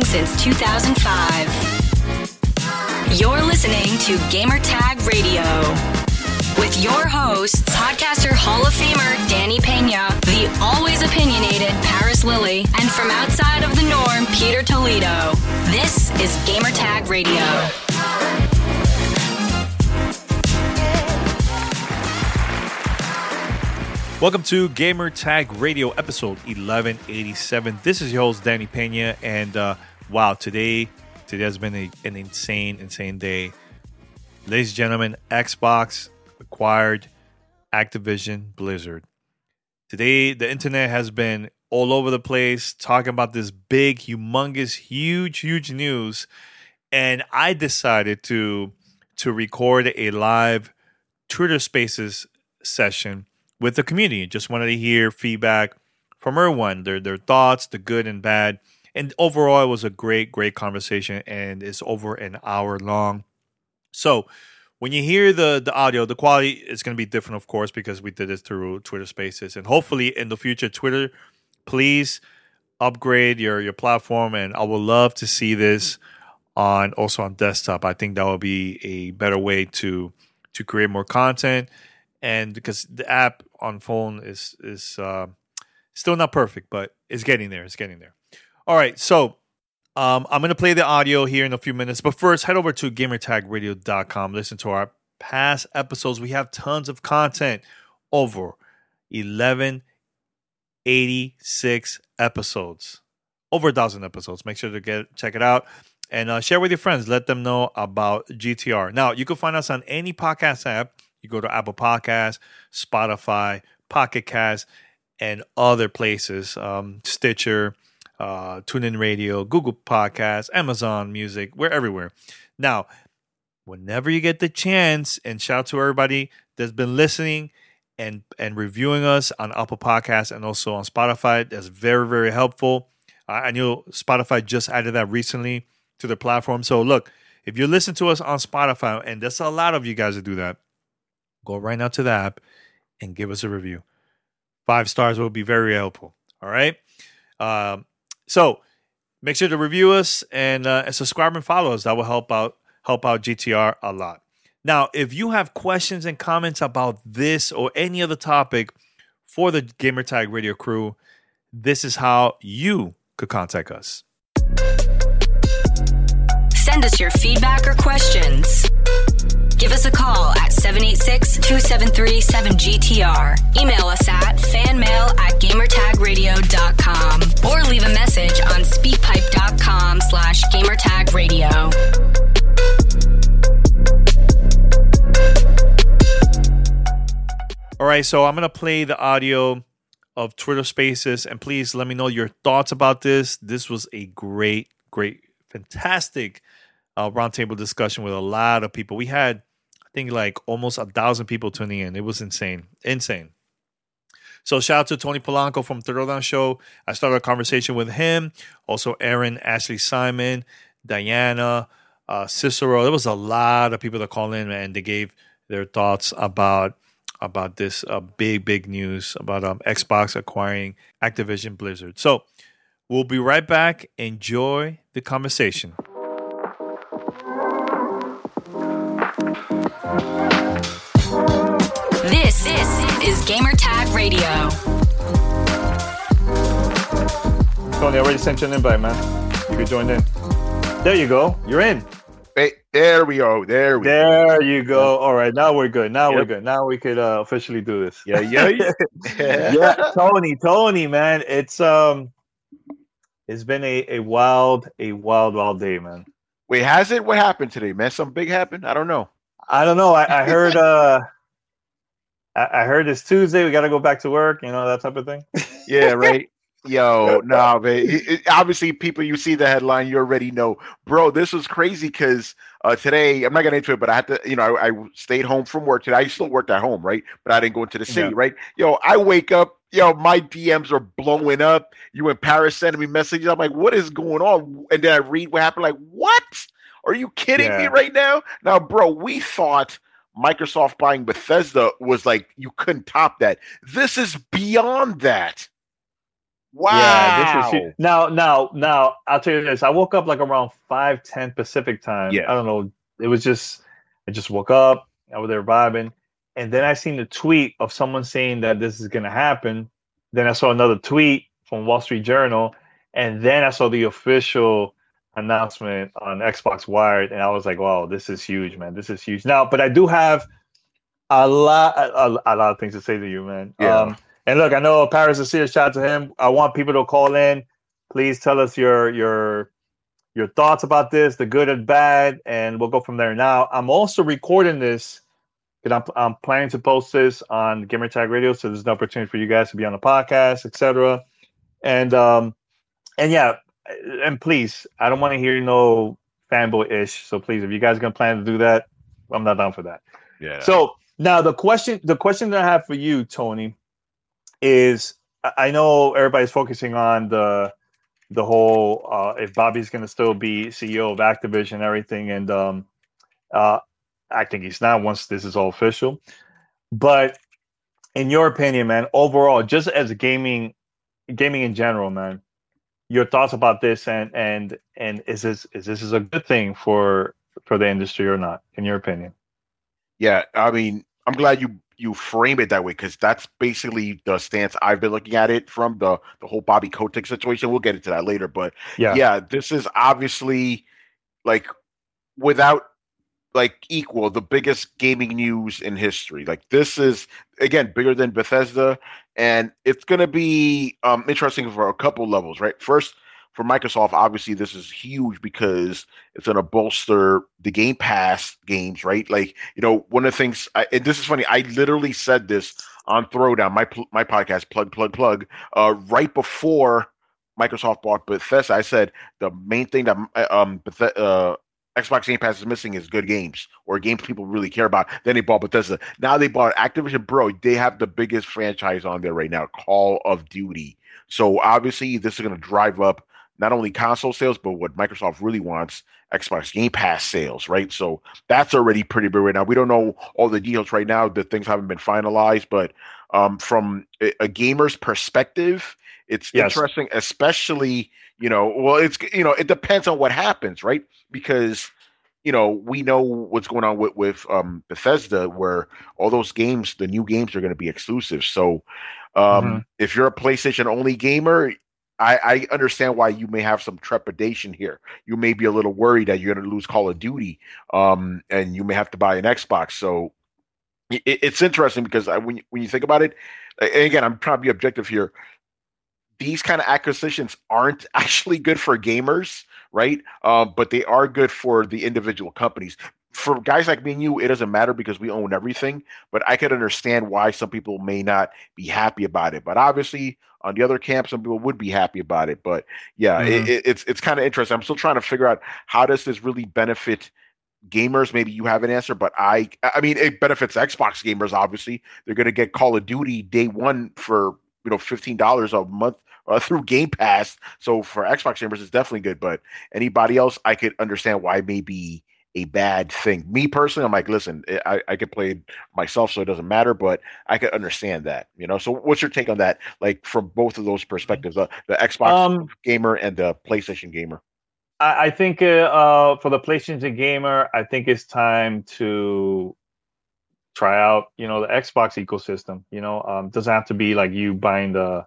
since 2005. You're listening to Gamertag Radio with your hosts, podcaster Hall of Famer Danny Pena, the always opinionated Paris Lilly, and from outside of the norm, Peter Toledo. This is Gamertag Radio. Welcome to Gamertag Radio, episode 1187. This is your host, Danny Pena, and wow, today has been an insane day. Ladies and gentlemen, Xbox acquired Activision Blizzard. Today, the internet has been all over the place talking about this big, humongous, huge news, and I decided to record a live Twitter Spaces session with the community. Just wanted to hear feedback from everyone, their thoughts, the good and bad. And overall, it was a great conversation, and it's over an hour long. So when you hear the audio, the quality is going to be different, of course, because we did this through Twitter Spaces. And hopefully in the future, Twitter, please upgrade your platform, and I would love to see this also on desktop. I think that would be a better way to create more content. And because the app on phone is still not perfect, but it's getting there. All right, so I'm going to play the audio here in a few minutes. But first, head over to gamertagradio.com. Listen to our past episodes. We have tons of content, over 1186 episodes, over 1,000 episodes. Make sure to check it out and share with your friends. Let them know about GTR. Now, you can find us on any podcast app. You go to Apple Podcasts, Spotify, Pocket Cast, and other places, Stitcher, TuneIn Radio, Google Podcasts, Amazon Music. We're everywhere. Now, whenever you get the chance, and shout out to everybody that's been listening and reviewing us on Apple Podcasts and also on Spotify. That's very helpful. I know Spotify just added that recently to the platform. So look, if you listen to us on Spotify, and there's a lot of you guys that do that, go right now to the app and give us a review. 5 stars will be very helpful. All right. So make sure to review us and subscribe and follow us. That will help out GTR a lot. Now, if you have questions and comments about this or any other topic for the Gamertag Radio crew, this is how you could contact us. Send us your feedback or questions. Give us a call at 786-273-7GTR. Email us at fanmail@gamertagradio.com or leave a message on speakpipe.com/gamertagradio. All right, so I'm going to play the audio of Twitter Spaces, and please let me know your thoughts about this. This was a great, fantastic roundtable discussion with a lot of people. We had, I think, like almost 1,000 people tuning in. It was insane. So shout out to Tony Polanco from Third Down Show. I started a conversation with him. Also Aaron, Ashley Simon, Diana, Cicero. There was a lot of people that called in and they gave their thoughts about this big news about Xbox acquiring Activision Blizzard. So we'll be right back. Enjoy the conversation. This is Gamertag Radio. Tony, I already sent you an invite, man. You can join in. There you go. You're in. Hey, there we go. There you go. All right, now we're good. We're good. Now we could officially do this. Yeah. Yeah, Tony, man. It's been a wild day, man. Wait, has it? What happened today, man? Something big happened? I don't know. I heard I heard it's Tuesday. We got to go back to work, that type of thing. Yeah, right. Yo, no, man. Obviously, people, you see the headline, you already know. Bro, this was crazy because today, I'm not going to into it, but I had to, I stayed home from work today. I still worked at home, right? But I didn't go into the city, right? Yo, I wake up, my DMs are blowing up. You and Paris sending me messages. I'm like, what is going on? And then I read what happened. Like, what? Are you kidding me right now? Now, bro, we thought Microsoft buying Bethesda was like, you couldn't top that. This is beyond that. Yeah, this is huge. Wow. Now, I'll tell you this. I woke up like around 5:10 Pacific time. Yeah. I don't know. It was just, I just woke up. I was there vibing. And then I seen the tweet of someone saying that this is going to happen. Then I saw another tweet from Wall Street Journal. And then I saw the official announcement on Xbox Wired. And I was like, wow, this is huge, man. This is huge. Now, but I do have a lot of things to say to you, man. Yeah. And look, I know Paris is here. Shout out to him. I want people to call in. Please tell us your thoughts about this, the good and bad, and we'll go from there. Now, I'm also recording this because I'm planning to post this on Gamertag Radio, so there's an opportunity for you guys to be on the podcast, etc. And yeah, and please, I don't want to hear no fanboy ish. So please, if you guys are gonna plan to do that, I'm not down for that. Yeah. So now the question that I have for you, Tony, is I know everybody's focusing on the whole if Bobby's going to still be CEO of Activision and everything, and I think he's not once this is all official. But in your opinion, man, overall, just as gaming in general, man, your thoughts about this and is this a good thing for the industry or not? In your opinion? Yeah, I mean, I'm glad you frame it that way because that's basically the stance I've been looking at it from the whole Bobby Kotick situation. We'll get into that later, but yeah, this is obviously like without like equal the biggest gaming news in history. Like this is again bigger than Bethesda, and it's gonna be interesting for a couple levels, right? First, for Microsoft, obviously this is huge because it's going to bolster the Game Pass games, right? Like, you know, one of the things, and this is funny, I literally said this on Throwdown, my podcast, plug, right before Microsoft bought Bethesda. I said the main thing that Xbox Game Pass is missing is good games or games people really care about. Then they bought Bethesda. Now they bought Activision. Bro, they have the biggest franchise on there right now, Call of Duty. So obviously this is going to drive up not only console sales, but what Microsoft really wants, Xbox Game Pass sales, right? So that's already pretty big right now. We don't know all the details right now. The things haven't been finalized, but from a gamer's perspective, it's interesting, especially, it depends on what happens, right? Because, we know what's going on with Bethesda, where all those games, the new games are going to be exclusive. So if you're a PlayStation only gamer, I understand why you may have some trepidation here. You may be a little worried that you're going to lose Call of Duty, and you may have to buy an Xbox. So it's interesting because when you think about it, and again, I'm trying to be objective here. These kind of acquisitions aren't actually good for gamers, right? But they are good for the individual companies. For guys like me and you, it doesn't matter because we own everything. But I could understand why some people may not be happy about it. But obviously, on the other camp, some people would be happy about it. But yeah, it's kind of interesting. I'm still trying to figure out how does this really benefit gamers. Maybe you have an answer, but I mean, it benefits Xbox gamers. Obviously, they're going to get Call of Duty day one for $15 a month through Game Pass. So for Xbox gamers, it's definitely good. But anybody else, I could understand why maybe a bad thing. Me personally, I'm like, listen, I could play it myself, so it doesn't matter, but I could understand that, So what's your take on that? Like from both of those perspectives, the Xbox gamer and the PlayStation gamer? I think for the PlayStation gamer, I think it's time to try out, the Xbox ecosystem. Doesn't have to be like you buying the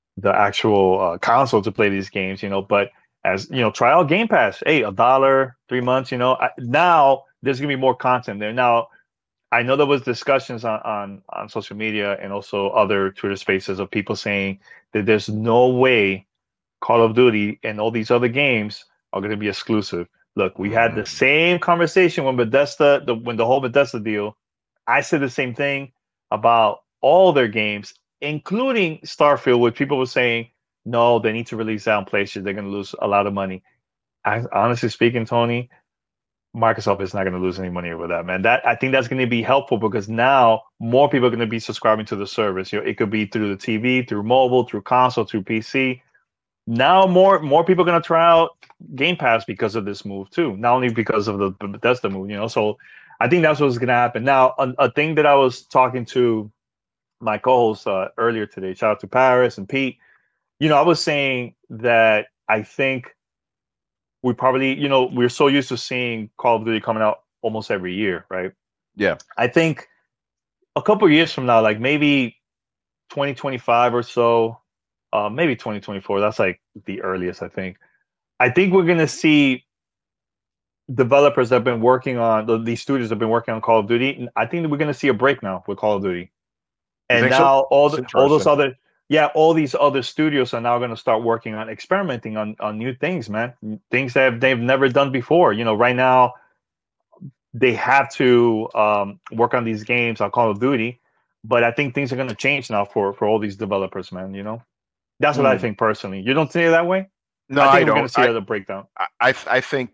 actual console to play these games, but as try out Game Pass. Hey, $1, 3 months. Now there's gonna be more content there. Now, I know there was discussions on social media and also other Twitter spaces of people saying that there's no way Call of Duty and all these other games are going to be exclusive. Look, we had the same conversation when Bethesda, when the whole Bethesda deal. I said the same thing about all their games, including Starfield, which people were saying, no, they need to release that on PlayStation. They're going to lose a lot of money. Honestly speaking, Tony, Microsoft is not going to lose any money over that, man. I think that's going to be helpful because now more people are going to be subscribing to the service. It could be through the TV, through mobile, through console, through PC. Now more people are going to try out Game Pass because of this move too. Not only because of the Bethesda move, So I think that's what's going to happen. Now, a thing that I was talking to my co-host earlier today, shout out to Paris and Pete. I was saying that I think we probably, we're so used to seeing Call of Duty coming out almost every year, right? Yeah. I think a couple of years from now, like maybe 2025 or so, maybe 2024. That's like the earliest, I think. I think we're gonna see developers that have been working on these studios have been working on Call of Duty. I think that we're gonna see a break now with Call of Duty, You and think so? now It's interesting. all these other studios are now going to start working on experimenting on new things, man. Things that they've never done before. Right now they have to work on these games on Call of Duty, but I think things are going to change now for all these developers, man. That's what I Hmm. think personally. You don't see it that way? No, I I think we're going don't. to see a breakdown. I think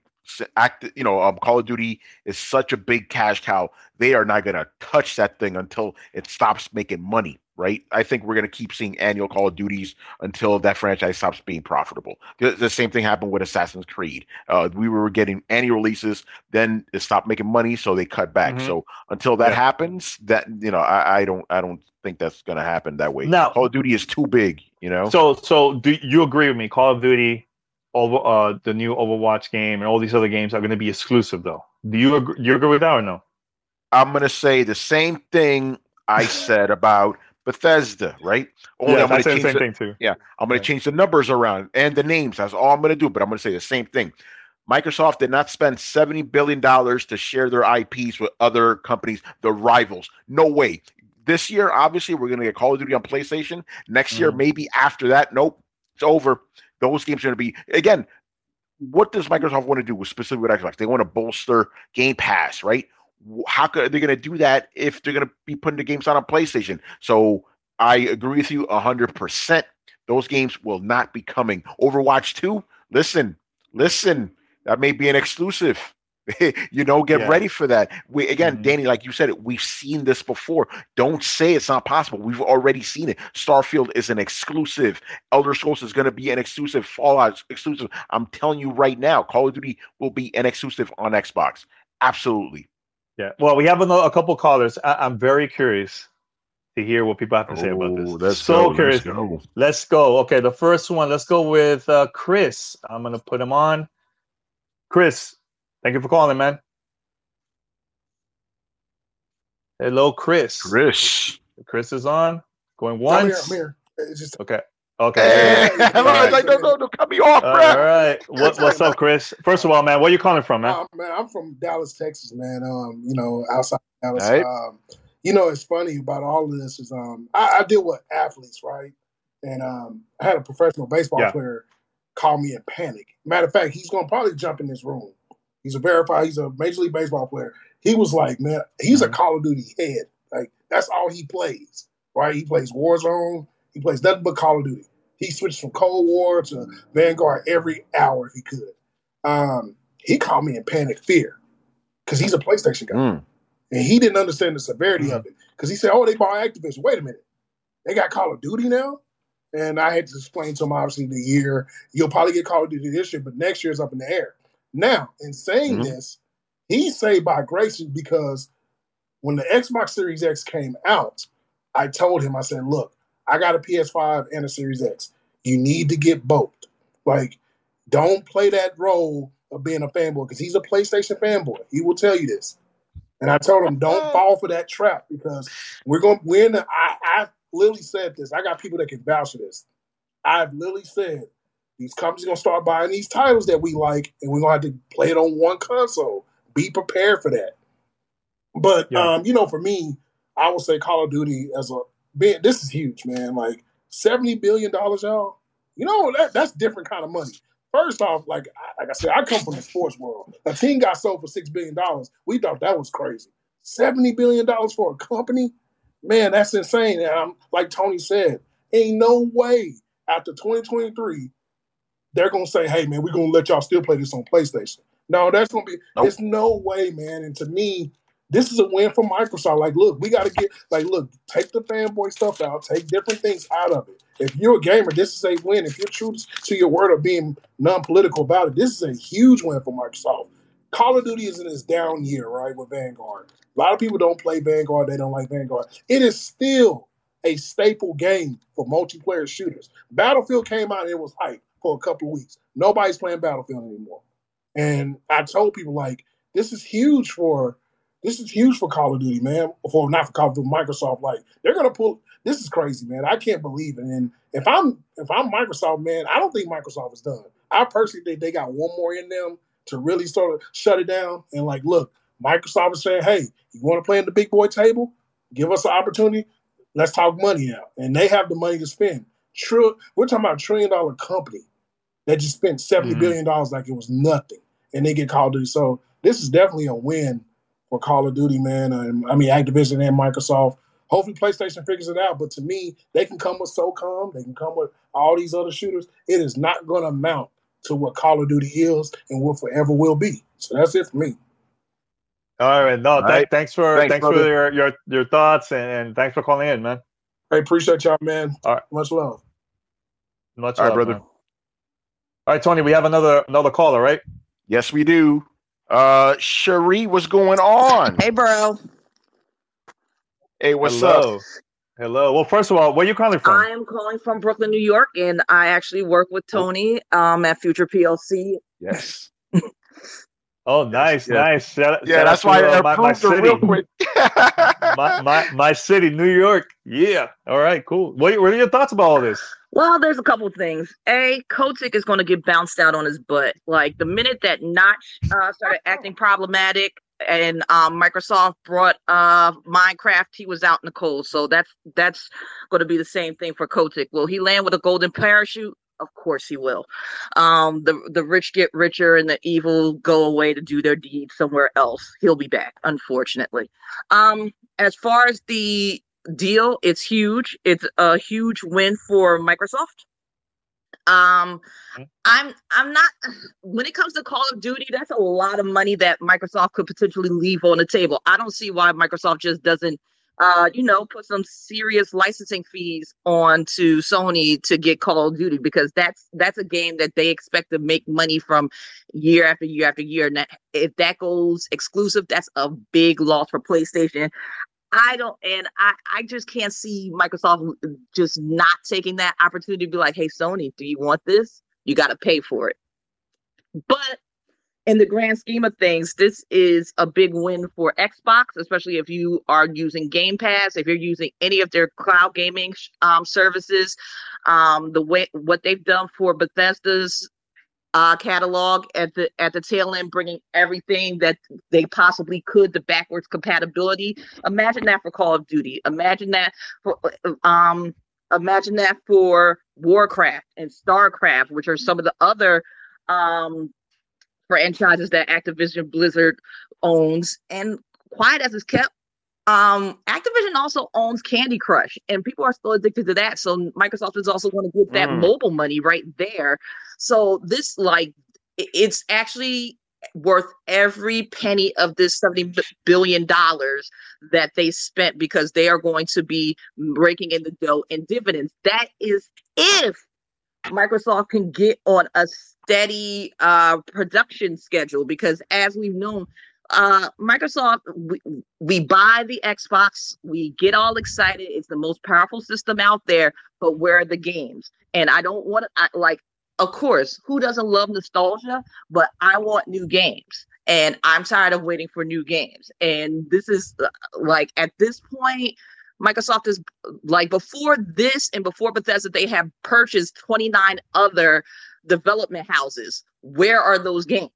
Call of Duty is such a big cash cow. They are not going to touch that thing until it stops making money, right? I think we're going to keep seeing annual Call of Duties until that franchise stops being profitable. The same thing happened with Assassin's Creed. We were getting annual releases, then it stopped making money, so they cut back. Mm-hmm. So until that Yeah. happens, I don't think that's going to happen that way. Now, Call of Duty is too big, So do you agree with me? Call of Duty, the new Overwatch game, and all these other games are going to be exclusive, though. Do you agree? You agree with that or no? I'm going to say the same thing I said about Bethesda, right? Only I'm going to change the same thing too. Yeah, I'm going to change the numbers around and the names. That's all I'm going to do. But I'm going to say the same thing. Microsoft did not spend $70 billion to share their IPs with other companies, the rivals. No way. This year, obviously, we're going to get Call of Duty on PlayStation. Next year, maybe after that, nope, it's over. Those games are going to be, again, what does Microsoft want to do with specifically with Xbox? They want to bolster Game Pass, right? How could they going to do that if they're going to be putting the games on PlayStation? So I agree with you 100%. Those games will not be coming. Overwatch 2, listen, that may be an exclusive. Get ready for that. Danny, like you said, we've seen this before. Don't say it's not possible. We've already seen it. Starfield is an exclusive. Elder Scrolls is going to be an exclusive. Fallout exclusive. I'm telling you right now, Call of Duty will be an exclusive on Xbox. Absolutely. Yeah. Well, we have a couple callers. I'm very curious to hear what people have to say about this. Curious. Let's go. Okay, the first one. Let's go with Chris. I'm going to put him on. Chris, thank you for calling, man. Hello, Chris. Chris is on. Going once. I'm here. It's just okay. Hey, don't cut me off, bro. All right. What's up, Chris? First of all, man, where you calling from, man? Man, I'm from Dallas, Texas, man. Outside Dallas. Right. It's funny about all of this is I deal with athletes, right? And I had a professional baseball player call me in panic. Matter of fact, he's gonna probably jump in this room. He's a Major League Baseball player. He was like, man, he's a Call of Duty head. Like, that's all he plays, right? He plays Warzone. He plays nothing but Call of Duty. He switched from Cold War to Vanguard every hour if he could. He called me in panic fear because he's a PlayStation guy. And he didn't understand the severity of it because he said, oh, they bought Activision. Wait a minute. They got Call of Duty now? And I had to explain to him, obviously, the year. You'll probably get Call of Duty this year, but next year is up in the air. Now, in saying this, he's saved by grace because when the Xbox Series X came out, I told him, I said, look, I got a PS5 and a Series X. You need to get both. Like, don't play that role of being a fanboy because he's a PlayStation fanboy. He will tell you this. And I told him, don't fall for that trap because I literally said this. I got people that can vouch for this. I've literally said these companies are going to start buying these titles that we like and we're going to have to play it on one console. Be prepared for that. But, for me, I would say Call of Duty this is huge, man. Like $70 billion, y'all. That's different kind of money. First off, like I said, I come from the sports world. A team got sold for $6 billion. We thought that was crazy. $70 billion for a company? Man, that's insane. And like Tony said, ain't no way after 2023 they're going to say, hey, man, we're going to let y'all still play this on PlayStation. No, that's going to be – There's no way, man. And to me, this is a win for Microsoft. Like, look, we got to get – take the fanboy stuff out. Take different things out of it. If you're a gamer, this is a win. If you're true to your word of being non-political about it, this is a huge win for Microsoft. Call of Duty is in its down year, right, with Vanguard. A lot of people don't play Vanguard. They don't like Vanguard. It is still a staple game for multiplayer shooters. Battlefield came out and it was hype for a couple of weeks. Nobody's playing Battlefield anymore. And I told people, like, this is huge for Call of Duty, man. Not for Call of Duty, Microsoft. Like, they're gonna pull. This is crazy, man. I can't believe it. And if I'm Microsoft, man, I don't think Microsoft is done. I personally think they got one more in them to really sort of shut it down. And like, look, Microsoft is saying, hey, you want to play in the big boy table? Give us an opportunity. Let's talk money out. And they have the money to spend. We're talking about $1 trillion company that just spent $70 billion like it was nothing. And they get Call of Duty. So this is definitely a win for Call of Duty, man. Activision and Microsoft. Hopefully PlayStation figures it out. But to me, they can come with SOCOM. They can come with all these other shooters. It is not going to amount to what Call of Duty is and what forever will be. So that's it for me. All right. No, thanks for your thoughts and thanks for calling in, man. I appreciate y'all, man. All right. Much love. Much all love, right, brother. Man. All right, Tony, we have another caller, right? Yes, we do. Cherie, what's going on? Hey, bro. Hey, what's up? Hello. Well, first of all, where are you calling from? I am calling from Brooklyn, New York, and I actually work with Tony at Future PLC. Yes. Oh, nice. Shout that's why I approved it real quick. my city, New York. Yeah. All right, cool. What are your thoughts about all this? Well, there's a couple things. Kotick is going to get bounced out on his butt. Like, the minute that Notch started acting problematic and Microsoft brought Minecraft, he was out in the cold. So that's going to be the same thing for Kotick. Will he land with a golden parachute? Of course he will. The rich get richer and the evil go away to do their deeds somewhere else. He'll be back, unfortunately. As far as the deal, it's huge. It's a huge win for Microsoft. I'm not, when it comes to Call of Duty, that's a lot of money that Microsoft could potentially leave on the table. I don't see why Microsoft just doesn't put some serious licensing fees onto Sony to get Call of Duty, because that's a game that they expect to make money from year after year after year. And if that goes exclusive, that's a big loss for PlayStation. I just can't see Microsoft just not taking that opportunity to be like, hey, Sony, do you want this? You got to pay for it. But in the grand scheme of things, this is a big win for Xbox, especially if you are using Game Pass, if you're using any of their cloud gaming services. What they've done for Bethesda's catalog at the tail end, bringing everything that they possibly could to backwards compatibility. Imagine that for Call of Duty. Imagine that for Warcraft and StarCraft, which are some of the other franchises that Activision Blizzard owns. And quiet as it's kept, Activision also owns Candy Crush, and people are still addicted to that. So Microsoft is also going to get that mobile money right there. So this, it's actually worth every penny of this $70 billion that they spent, because they are going to be raking in the dough in dividends. That is if Microsoft can get on a steady production schedule, because as we've known, Microsoft, we buy the Xbox, we get all excited, it's the most powerful system out there, but where are the games? And I don't want to, of course, who doesn't love nostalgia? But I want new games, and I'm tired of waiting for new games. And this is at this point, Microsoft is before this and before Bethesda, they have purchased 29 other development houses. Where are those games?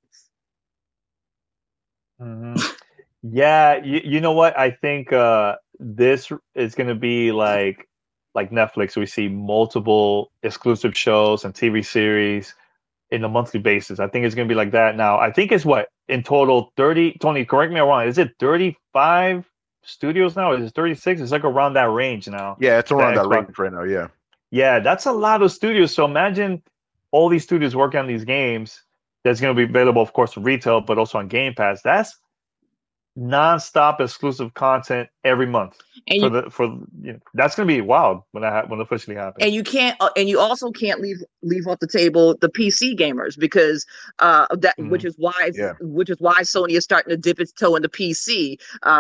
Mm-hmm. Yeah, you know what? I think this is going to be like Netflix. We see multiple exclusive shows and TV series in a monthly basis. I think it's going to be like that now. I think it's in total 30. Tony, correct me if I'm wrong. Is it 35 studios now? Is it 36? It's around that range now. Yeah, it's around that range right now. Yeah, that's a lot of studios. So imagine all these studios working on these games. That's going to be available, of course, for retail, but also on Game Pass. That's non-stop exclusive content every month. And that's going to be wild when it officially happens. And you can't, and you also can't leave off the table the PC gamers, because which is why Sony is starting to dip its toe in the PC.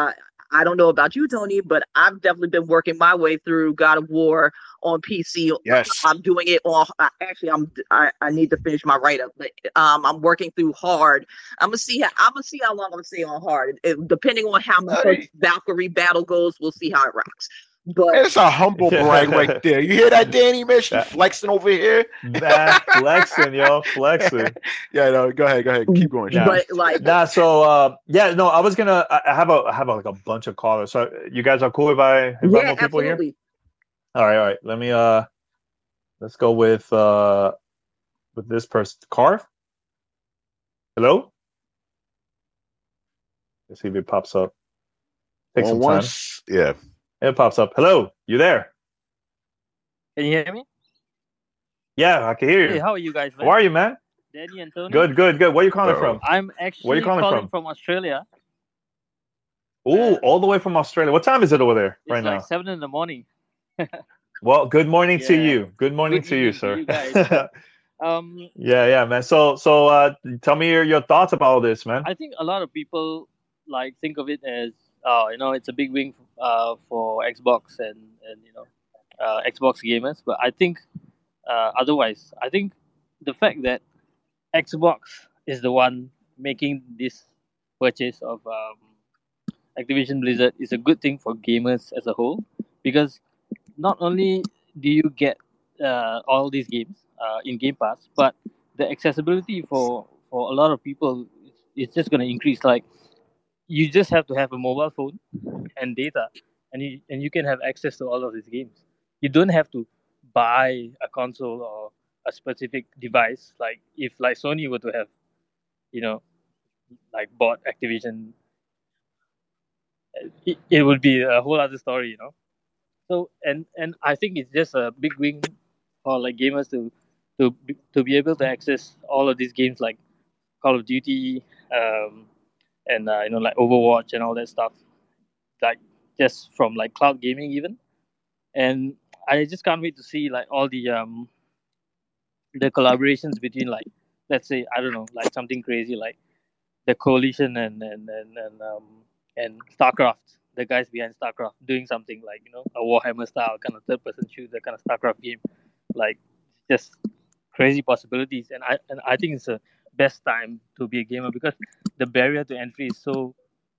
I don't know about you, Tony, but I've definitely been working my way through God of War on PC. Yes. I'm doing it on. Actually, I need to finish my write up, but I'm working through hard. I'm gonna see how long I'm gonna stay on hard. Depending on how my first Valkyrie battle goes, we'll see how it rocks. But it's a humble brag right there. You hear that, Danny? Man, she flexing over here. That flexing, yo, flexing. Yeah, no, go ahead, keep going. Yeah. But like, so yeah, no, I was gonna. I have like a bunch of callers. So you guys are cool if I invite more people absolutely. here? All right. Let me let's go with this person, Carv. Hello. Let's see if it pops up. Take some time. Yeah. It pops up. Hello, you there? Can you hear me? Yeah, I can hear you. Hey, how are you guys, man? How are you, man? Danny and Tony? Good. Where are you calling from? I'm actually calling from Australia. Ooh, all the way from Australia. What time is it over there right now? It's like 7 in the morning. Well, good morning to you. Good morning to you, sir. To you guys. Yeah, man. So tell me your thoughts about all this, man. I think a lot of people like think of it as it's a big win for Xbox and Xbox gamers, but I think otherwise. I think the fact that Xbox is the one making this purchase of Activision Blizzard is a good thing for gamers as a whole, because not only do you get all these games in Game Pass, but the accessibility for a lot of people is just going to increase. Like, you just have to have a mobile phone and data, and you can have access to all of these games. You don't have to buy a console or a specific device. Like, if like Sony were to have, like bought Activision, it would be a whole other story, So and I think it's just a big win for like gamers to be able to access all of these games like Call of Duty, and like Overwatch and all that stuff, like just from like cloud gaming even. And I just can't wait to see like all the collaborations between, like, let's say, I don't know, like something crazy like the Coalition and StarCraft, the guys behind StarCraft doing something like, a Warhammer style kind of third person shooter kind of StarCraft game, like just crazy possibilities. And I think it's the best time to be a gamer, because the barrier to entry is so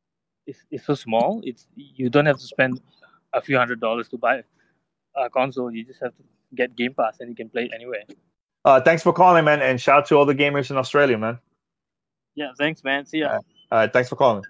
small. You don't have to spend a few $100s to buy a console. You just have to get Game Pass and you can play it anywhere. Thanks for calling, man, and shout out to all the gamers in Australia, man. Yeah, thanks, man. See ya. All right, thanks for calling.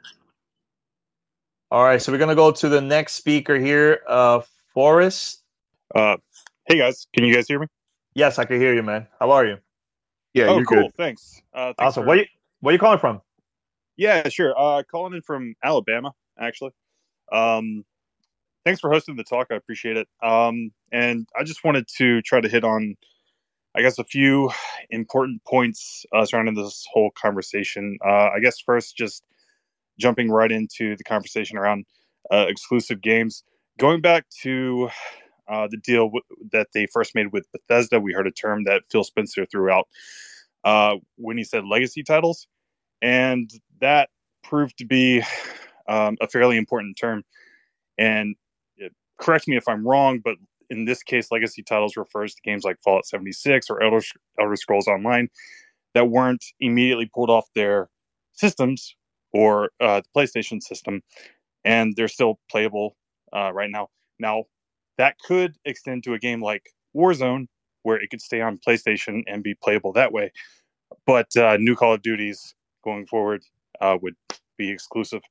All right, so we're gonna go to the next speaker here, Forrest. Hey guys, can you guys hear me? Yes, I can hear you, man. How are you? Yeah, you're cool. good. Thanks. Awesome. Where you calling from? Yeah, sure. Calling in from Alabama, actually. Thanks for hosting the talk. I appreciate it. And I just wanted to try to hit on, I guess, a few important points surrounding this whole conversation. I guess first, just jumping right into the conversation around exclusive games. Going back to the deal that they first made with Bethesda, we heard a term that Phil Spencer threw out when he said legacy titles. And that proved to be a fairly important term. And correct me if I'm wrong, but in this case, legacy titles refers to games like Fallout 76 or Elder Scrolls Online that weren't immediately pulled off their systems or the PlayStation system, and they're still playable right now. Now, that could extend to a game like Warzone, where it could stay on PlayStation and be playable that way. But new Call of Duties going forward would be exclusive.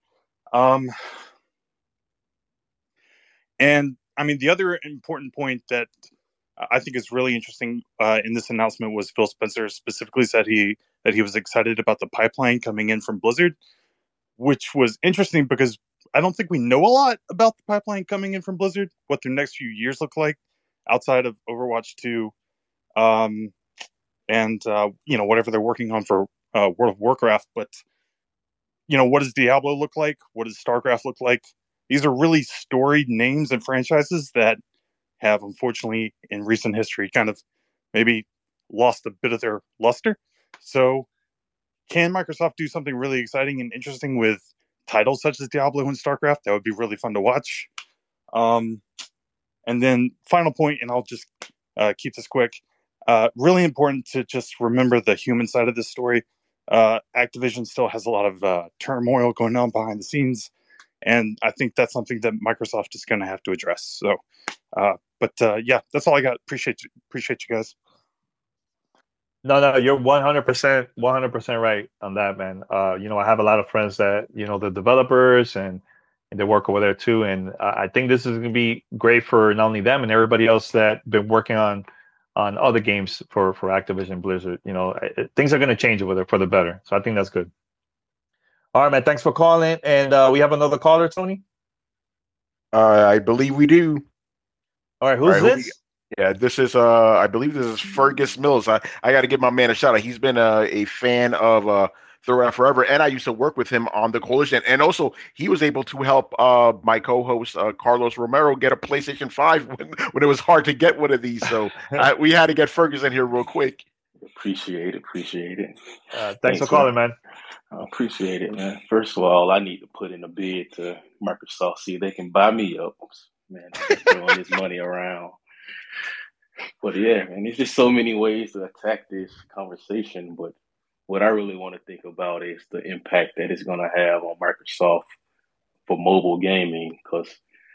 And I mean, the other important point that I think is really interesting in this announcement was Phil Spencer specifically said that he was excited about the pipeline coming in from Blizzard, which was interesting because I don't think we know a lot about the pipeline coming in from Blizzard, what their next few years look like outside of Overwatch 2, and whatever they're working on for World of Warcraft. But what does Diablo look like? What does StarCraft look like? These are really storied names and franchises that have, unfortunately, in recent history, kind of maybe lost a bit of their luster. So can Microsoft do something really exciting and interesting with titles such as Diablo and StarCraft. That would be really fun to watch. And then final point, and I'll just keep this quick. Really important to just remember the human side of this story. Activision still has a lot of turmoil going on behind the scenes, and I think that's something that Microsoft is going to have to address. So, yeah, that's all I got. Appreciate you guys. No, you're 100% right on that, man. I have a lot of friends that, the developers and they work over there too. And I think this is going to be great for not only them and everybody else that been working on other games for Activision Blizzard. Things are going to change over there for the better. So I think that's good. All right, man. Thanks for calling. And we have another caller, Tony? I believe we do. All right. Who's this? Yeah, this is I believe this is Fergus Mills. I got to give my man a shout out. He's been a fan of throughout forever, and I used to work with him on the Coalition, and also he was able to help my co-host Carlos Romero get a PlayStation 5 when it was hard to get one of these. So we had to get Fergus in here real quick. Appreciate it. Thanks for calling, man. I appreciate it, man. First of all, I need to put in a bid to Microsoft, see if they can buy me up. Man, I'm throwing this money around. But yeah, man, there's just so many ways to attack this conversation. But what I really want to think about is the impact that it's going to have on Microsoft for mobile gaming. Because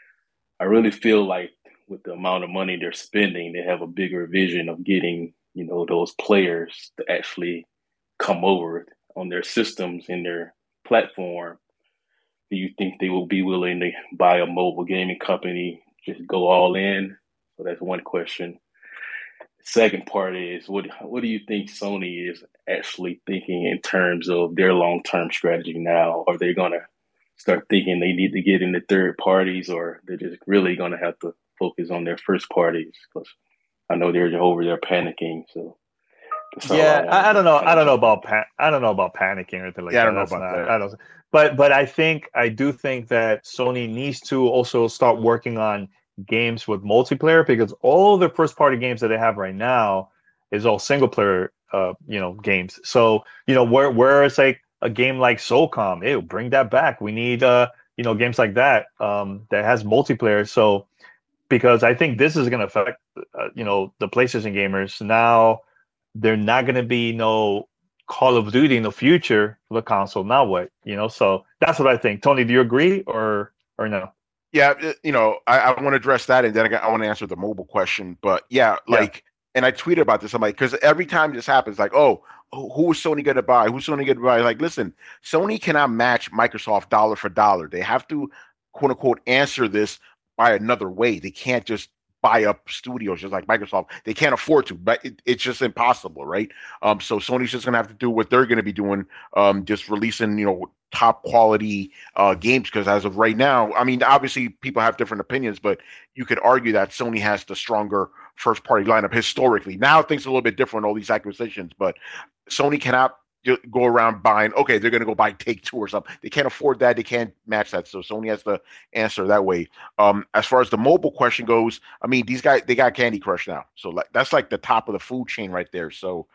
I really feel like with the amount of money they're spending, they have a bigger vision of getting, those players to actually come over on their systems in their platform. Do you think they will be willing to buy a mobile gaming company, just go all in? So that's one question. Second part is, what do you think Sony is actually thinking in terms of their long-term strategy now? Are they going to start thinking they need to get into third parties, or they're just really going to have to focus on their first parties? Because I know they're over there panicking. So yeah, I don't know. I don't know about panicking or anything like that. I don't know about that. But I do think that Sony needs to also start working on games with multiplayer, because all the first party games that they have right now is all single player games. So where it's like a game like SOCOM, bring that back. We need games like that that has multiplayer. So because I think this is going to affect the PlayStation gamers. Now they're not going to be no Call of Duty in the future for the console. Now what? So that's what I think. Tony, do you agree or no? Yeah, I want to address that, and then I want to answer the mobile question. But and I tweeted about this. I'm like, because every time this happens, like, who is Sony going to buy? Who's Sony going to buy? Like, listen, Sony cannot match Microsoft dollar for dollar. They have to, quote unquote, answer this by another way. They can't just buy up studios just like Microsoft. They can't afford to, but it's just impossible, right? So Sony's just going to have to do what they're going to be doing, just releasing, top quality games, because as of right now, I mean, obviously people have different opinions, but you could argue that Sony has the stronger first party lineup historically. Now things are a little bit different, all these acquisitions, but Sony cannot go around buying, they're going to go buy Take-Two or something. They can't afford that. They can't match that. So Sony has to answer that way. As far as the mobile question goes, I mean, these guys, they got Candy Crush now. So that's like the top of the food chain right there. So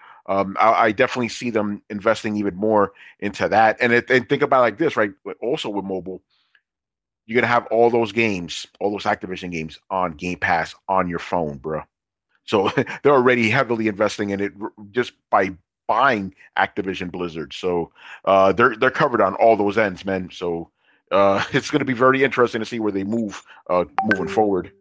I definitely see them investing even more into that. And think about it like this, right? Also with mobile, you're going to have all those games, all those Activision games on Game Pass on your phone, bro. So they're already heavily investing in it just by buying Activision Blizzard. So they're covered on all those ends, man. So it's going to be very interesting to see where they move moving forward.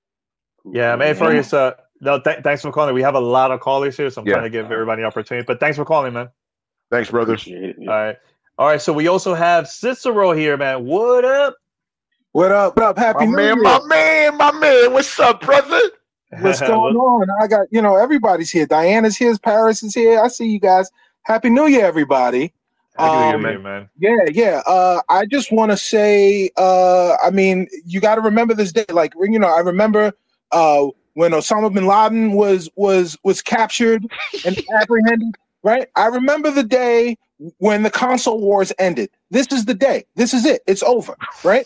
Yeah, man, Fergus, thanks for calling. We have a lot of callers here, so I'm trying to give everybody an opportunity. But thanks for calling, man. Thanks, brother. All right. So we also have Cicero here, man. What up? What up? Happy New Year. My man. What's up, brother? What's going on? I got, everybody's here. Diana's here. Paris is here. I see you guys. Happy New Year, everybody. Happy New Year, man. Yeah. I just want to say, I mean, you got to remember this day. Like, I remember when Osama bin Laden was captured and apprehended, right? I remember the day when the console wars ended. This is the day. This is it. It's over, right?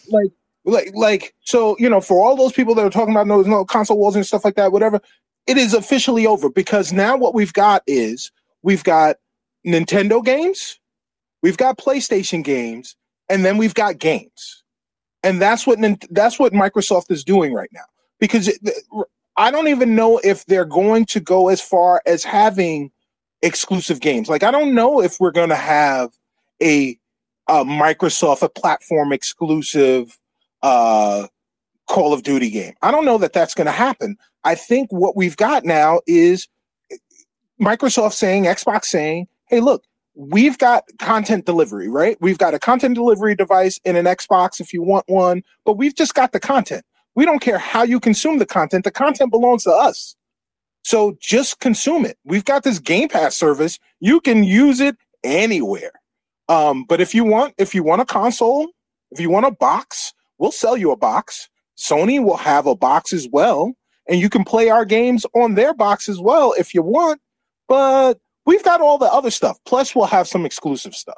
So, for all those people that are talking about no console wars and stuff like that, whatever, it is officially over, because now what we've got is we've got Nintendo games, we've got PlayStation games, and then we've got games. And that's what Microsoft is doing right now. Because I don't even know if they're going to go as far as having exclusive games. Like, I don't know if we're going to have a Microsoft, a platform exclusive Call of Duty game. I don't know that that's going to happen. I think what we've got now is Microsoft saying, Xbox saying, hey, look, we've got content delivery, right? We've got a content delivery device in an Xbox if you want one, but we've just got the content. We don't care how you consume the content. The content belongs to us. So just consume it. We've got this Game Pass service. You can use it anywhere. But if you want a console, if you want a box, we'll sell you a box. Sony will have a box as well, and you can play our games on their box as well if you want. But we've got all the other stuff. Plus, we'll have some exclusive stuff.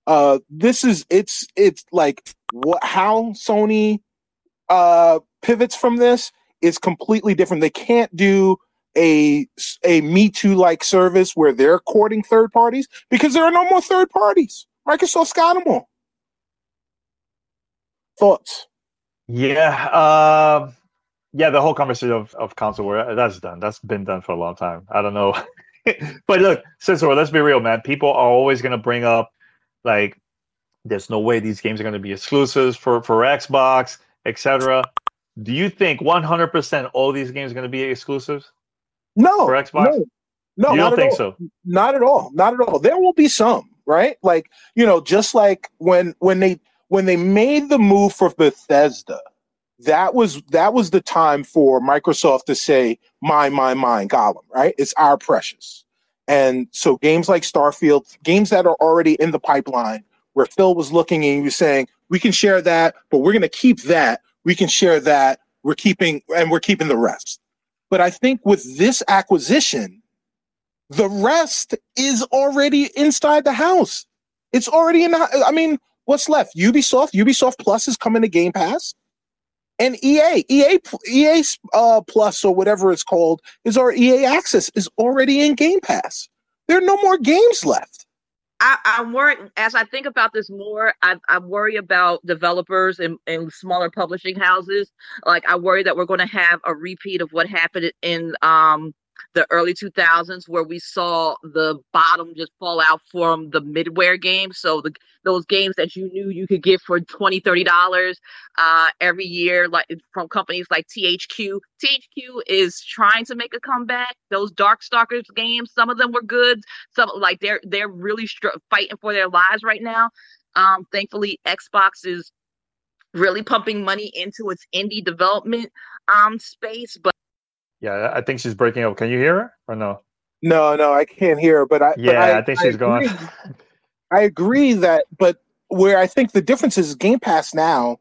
It's like how Sony pivots from this is completely different. They can't do a Me Too like service where they're courting third parties because there are no more third parties. Microsoft's got them all. Thoughts? Yeah. The whole conversation of console war, that's done. That's been done for a long time. I don't know. But look, Cicero, let's be real, man. People are always going to bring up, like, there's no way these games are going to be exclusives for Xbox, etc. Do you think 100% all these games are going to be exclusives? No. For Xbox? No, you don't think so. Not at all. Not at all. There will be some, right? Like, just like when they made the move for Bethesda, that was the time for Microsoft to say, mine, Gollum, right? It's our precious. And so games like Starfield, games that are already in the pipeline, where Phil was looking and he was saying, we can share that, but we're going to keep that. We can share that. We're keeping the rest. But I think with this acquisition, the rest is already inside the house. It's already what's left? Ubisoft Plus is coming to Game Pass. And EA Plus or whatever it's called EA Access is already in Game Pass. There are no more games left. I'm worried as I think about this more. I worry about developers and smaller publishing houses. Like, I worry that we're going to have a repeat of what happened in the early 2000s, where we saw the bottom just fall out from the midware games. So those games that you knew you could get for $20-$30 every year, like from companies like THQ. THQ is trying to make a comeback. Those Darkstalkers games, some of them were good. Some, like, they're really fighting for their lives right now. Thankfully, Xbox is really pumping money into its indie development space, but yeah, I think she's breaking up. Can you hear her or no? No, I can't hear her. But I think she's going. I agree that, but where I think the difference is Game Pass now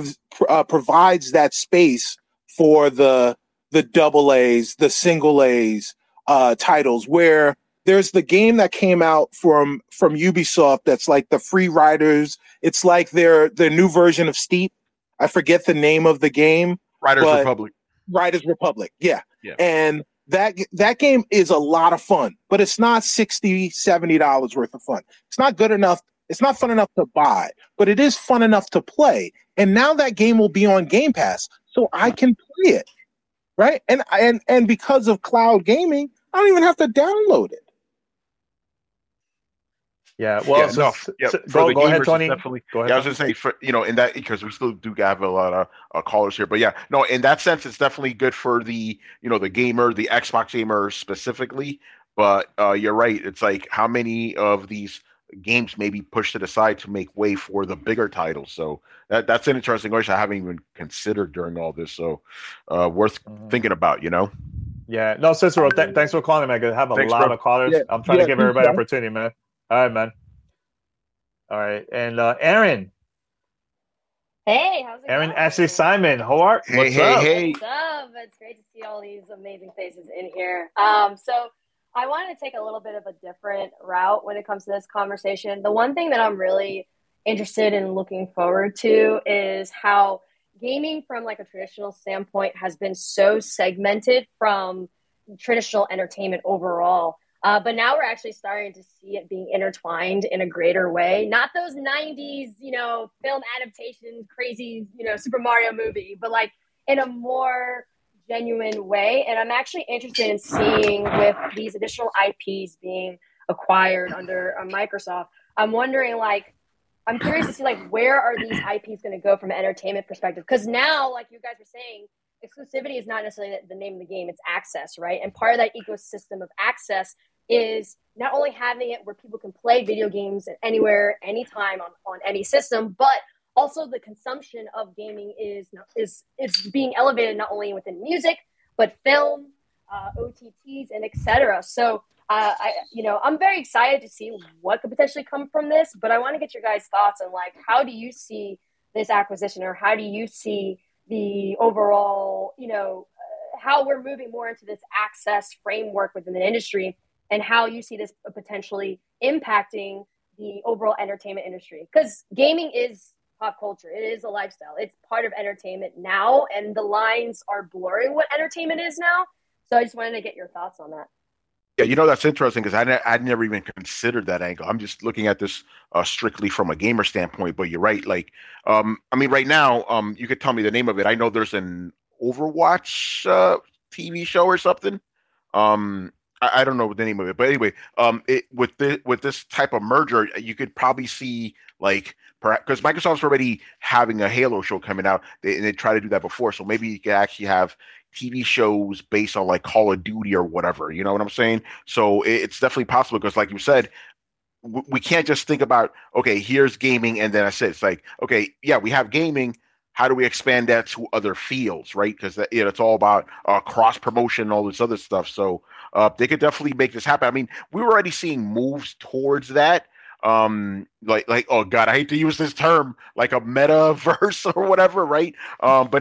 provides that space for the double A's, the single A's titles, where there's the game that came out from Ubisoft that's like the Free Riders. It's like their new version of Steep. I forget the name of the game. Riders Republic, yeah. And that game is a lot of fun, but it's not $60, $70 worth of fun. It's not good enough. It's not fun enough to buy, but it is fun enough to play. And now that game will be on Game Pass, so I can play it, right? And because of cloud gaming, I don't even have to download it. Yeah, well, go ahead, Tony. Definitely. Go ahead. Yeah, I was just saying, in that, because we still do have a lot of callers here, but yeah, no, in that sense, it's definitely good for the gamer, the Xbox gamer specifically. But you're right. It's like, how many of these games may be pushed to the side to make way for the bigger titles? So that's an interesting question I haven't even considered during all this. So worth thinking about, Yeah, no, Cicero, thanks for calling, man. I have a lot of callers. Yeah, I'm trying to give everybody an opportunity, man. All right, man. All right, and Aaron. Hey, how's it Aaron going? Ashley Simon, what's up? What's up? It's great to see all these amazing faces in here. So I wanted to take a little bit of a different route when it comes to this conversation. The one thing that I'm really interested in looking forward to is how gaming from like a traditional standpoint has been so segmented from traditional entertainment overall. But now we're actually starting to see it being intertwined in a greater way. Not those 90s, film adaptation, crazy, Super Mario movie, but like in a more genuine way. And I'm actually interested in seeing with these additional IPs being acquired under Microsoft. I'm wondering, I'm curious to see, where are these IPs going to go from an entertainment perspective? Because now, like you guys were saying, exclusivity is not necessarily the name of the game, it's access, right? And part of that ecosystem of access is not only having it where people can play video games anywhere, anytime on any system, but also the consumption of gaming is being elevated not only within music, but film, OTTs, and etc. So I'm very excited to see what could potentially come from this, but I want to get your guys' thoughts on how do you see this acquisition, or how do you see the overall, how we're moving more into this access framework within the industry, and how you see this potentially impacting the overall entertainment industry. Because gaming is pop culture. It is a lifestyle. It's part of entertainment now, and the lines are blurring what entertainment is now. So I just wanted to get your thoughts on that. Yeah, that's interesting because I'd never even considered that angle. I'm just looking at this strictly from a gamer standpoint. But you're right. Right now, you could tell me the name of it. I know there's an Overwatch TV show or something. I don't know the name of it, but anyway, with this type of merger, you could probably see because Microsoft's already having a Halo show coming out, and they try to do that before, so maybe you could actually have TV shows based on Call of Duty or whatever. You know what I'm saying? So it's definitely possible because, like you said, we can't just think about, okay, here's gaming and then that's it. It's okay, yeah, we have gaming. How do we expand that to other fields, right? Because it's all about cross promotion and all this other stuff. So they could definitely make this happen. I mean, we were already seeing moves towards that. Oh God, I hate to use this term, like a metaverse or whatever, right? But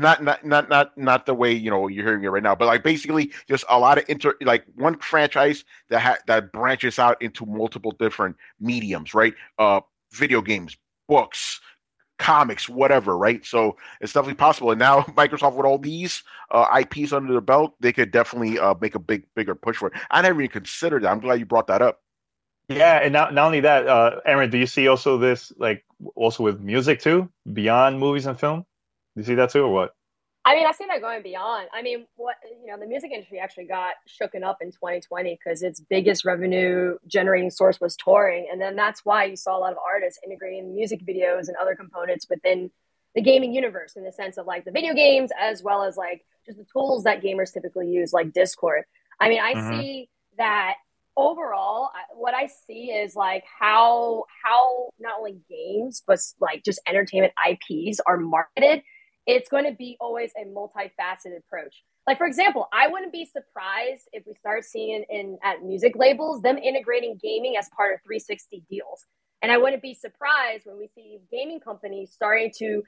not the way you're hearing it right now. But basically, just a lot of one franchise that branches out into multiple different mediums, right? Video games, books, comics, whatever, right? So it's definitely possible. And now Microsoft, with all these IPs under the belt, they could definitely make a bigger push for it. I never even considered that. I'm glad you brought that up. Yeah, and not only that, Aaron, do you see also this also with music too, beyond movies and film? Do you see that too, or what? I mean, I see that going beyond. I mean, the music industry actually got shooken up in 2020 because its biggest revenue generating source was touring. And then that's why you saw a lot of artists integrating music videos and other components within the gaming universe, in the sense of the video games, as well as just the tools that gamers typically use, like Discord. I mean, I see that overall, what I see is how not only games, but just entertainment IPs are marketed. It's going to be always a multifaceted approach. For example, I wouldn't be surprised if we start seeing at music labels, them integrating gaming as part of 360 deals. And I wouldn't be surprised when we see gaming companies starting to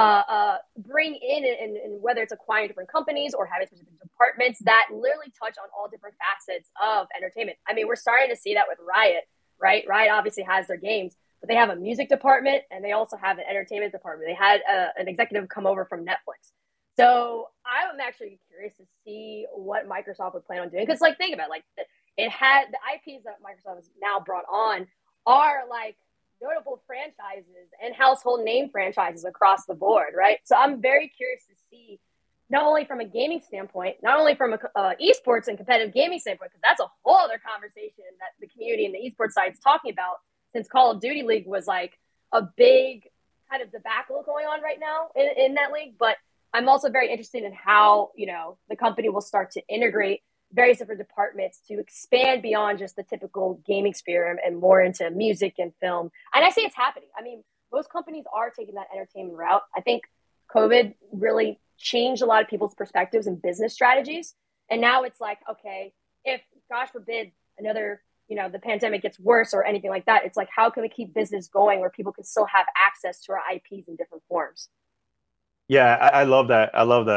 bring in, and whether it's acquiring different companies or having specific departments that literally touch on all different facets of entertainment. I mean, we're starting to see that with Riot, right? Riot obviously has their games, but they have a music department and they also have an entertainment department. They had an executive come over from Netflix. So I'm actually curious to see what Microsoft would plan on doing. Because think about it had the IPs that Microsoft has now brought on are notable franchises and household name franchises across the board, right? So I'm very curious to see, not only from a gaming standpoint, not only from a esports and competitive gaming standpoint, because that's a whole other conversation that the community and the esports side is talking about, since Call of Duty League was a big kind of debacle going on right now in that league. But I'm also very interested in how, the company will start to integrate various different departments to expand beyond just the typical gaming sphere and more into music and film. And I see it's happening. I mean, most companies are taking that entertainment route. I think COVID really changed a lot of people's perspectives and business strategies. And now it's okay, if, gosh forbid, another, the pandemic gets worse or anything like that, it's how can we keep business going where people can still have access to our IPs in different forms? Yeah, I love that.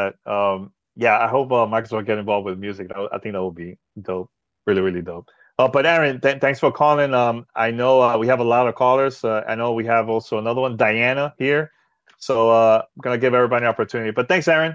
Yeah, I hope Microsoft get involved with music. I think that would be dope, really, really dope. But Aaron, thanks for calling. I know we have a lot of callers. I know we have also another one, Diana, here. So I'm going to give everybody an opportunity. But thanks, Aaron.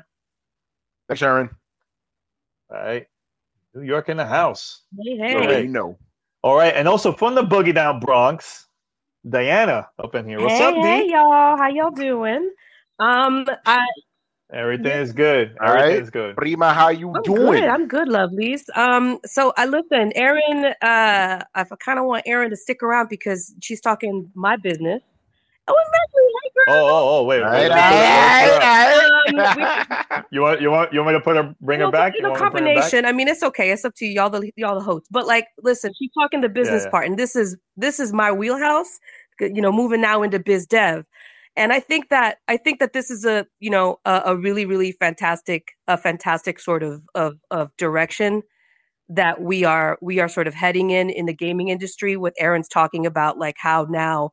Thanks, Aaron. All right. New York in the house. Hey. No. All right, and also from the Boogie Down Bronx, Diana up in here. What's up, Hey, D? y'all. How y'all doing? Everything is good. All right, Everything is good. Prima, how you I'm doing? good. I'm good, lovelies. So I listen, Erin. I kind of want Erin to stick around because she's talking my business. Oh, exactly. Hey, girl. Oh, wait. All right. You want me to bring her back? You want me to bring her back? Combination. I mean, it's okay. It's up to y'all, the hosts. But like, listen, she's talking the business part, and this is my wheelhouse. Moving now into biz dev, and I think that this is a really really fantastic sort of direction that we are sort of heading in the gaming industry. With Erin's talking about like how now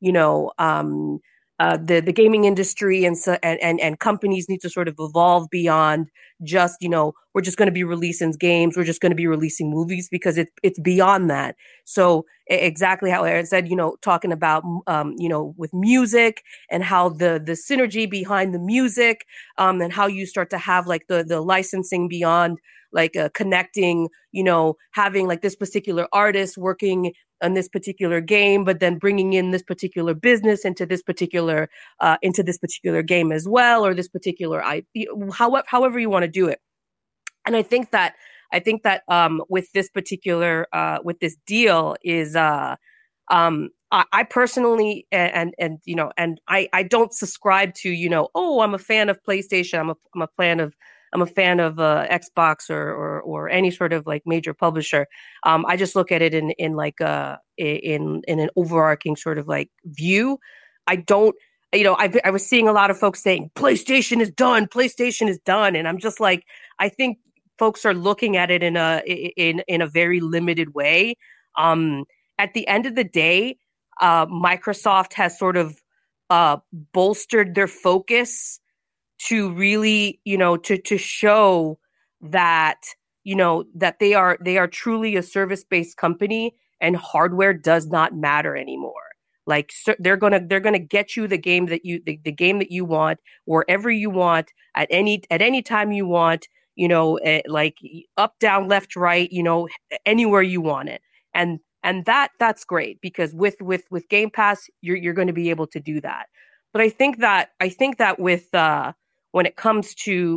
the gaming industry and companies need to sort of evolve beyond just we're just going to be releasing games, we're just going to be releasing movies, because it's beyond that. So exactly how Erin said, talking about with music and how the synergy behind the music, and how you start to have like the licensing beyond like connecting, having like this particular artist working on this particular game, but then bringing in this particular business into this particular game as well, or this particular however you want to do it. And I think that with this particular with this deal is I personally and I don't subscribe to I'm a fan of PlayStation, I'm a fan of Xbox or any sort of like major publisher. I just look at it in like in an overarching sort of like view. I don't, I was seeing a lot of folks saying PlayStation is done, and I'm just like, I think folks are looking at it in a very limited way. At the end of the day, Microsoft has sort of bolstered their focus to really, to show that, that they are truly a service-based company, and hardware does not matter anymore. Like, so they're gonna get you the game that you want, wherever you want, at any time you want, like up, down, left, right, anywhere you want it. And that's great, because with Game Pass, you're going to be able to do that. But I think that with when it comes to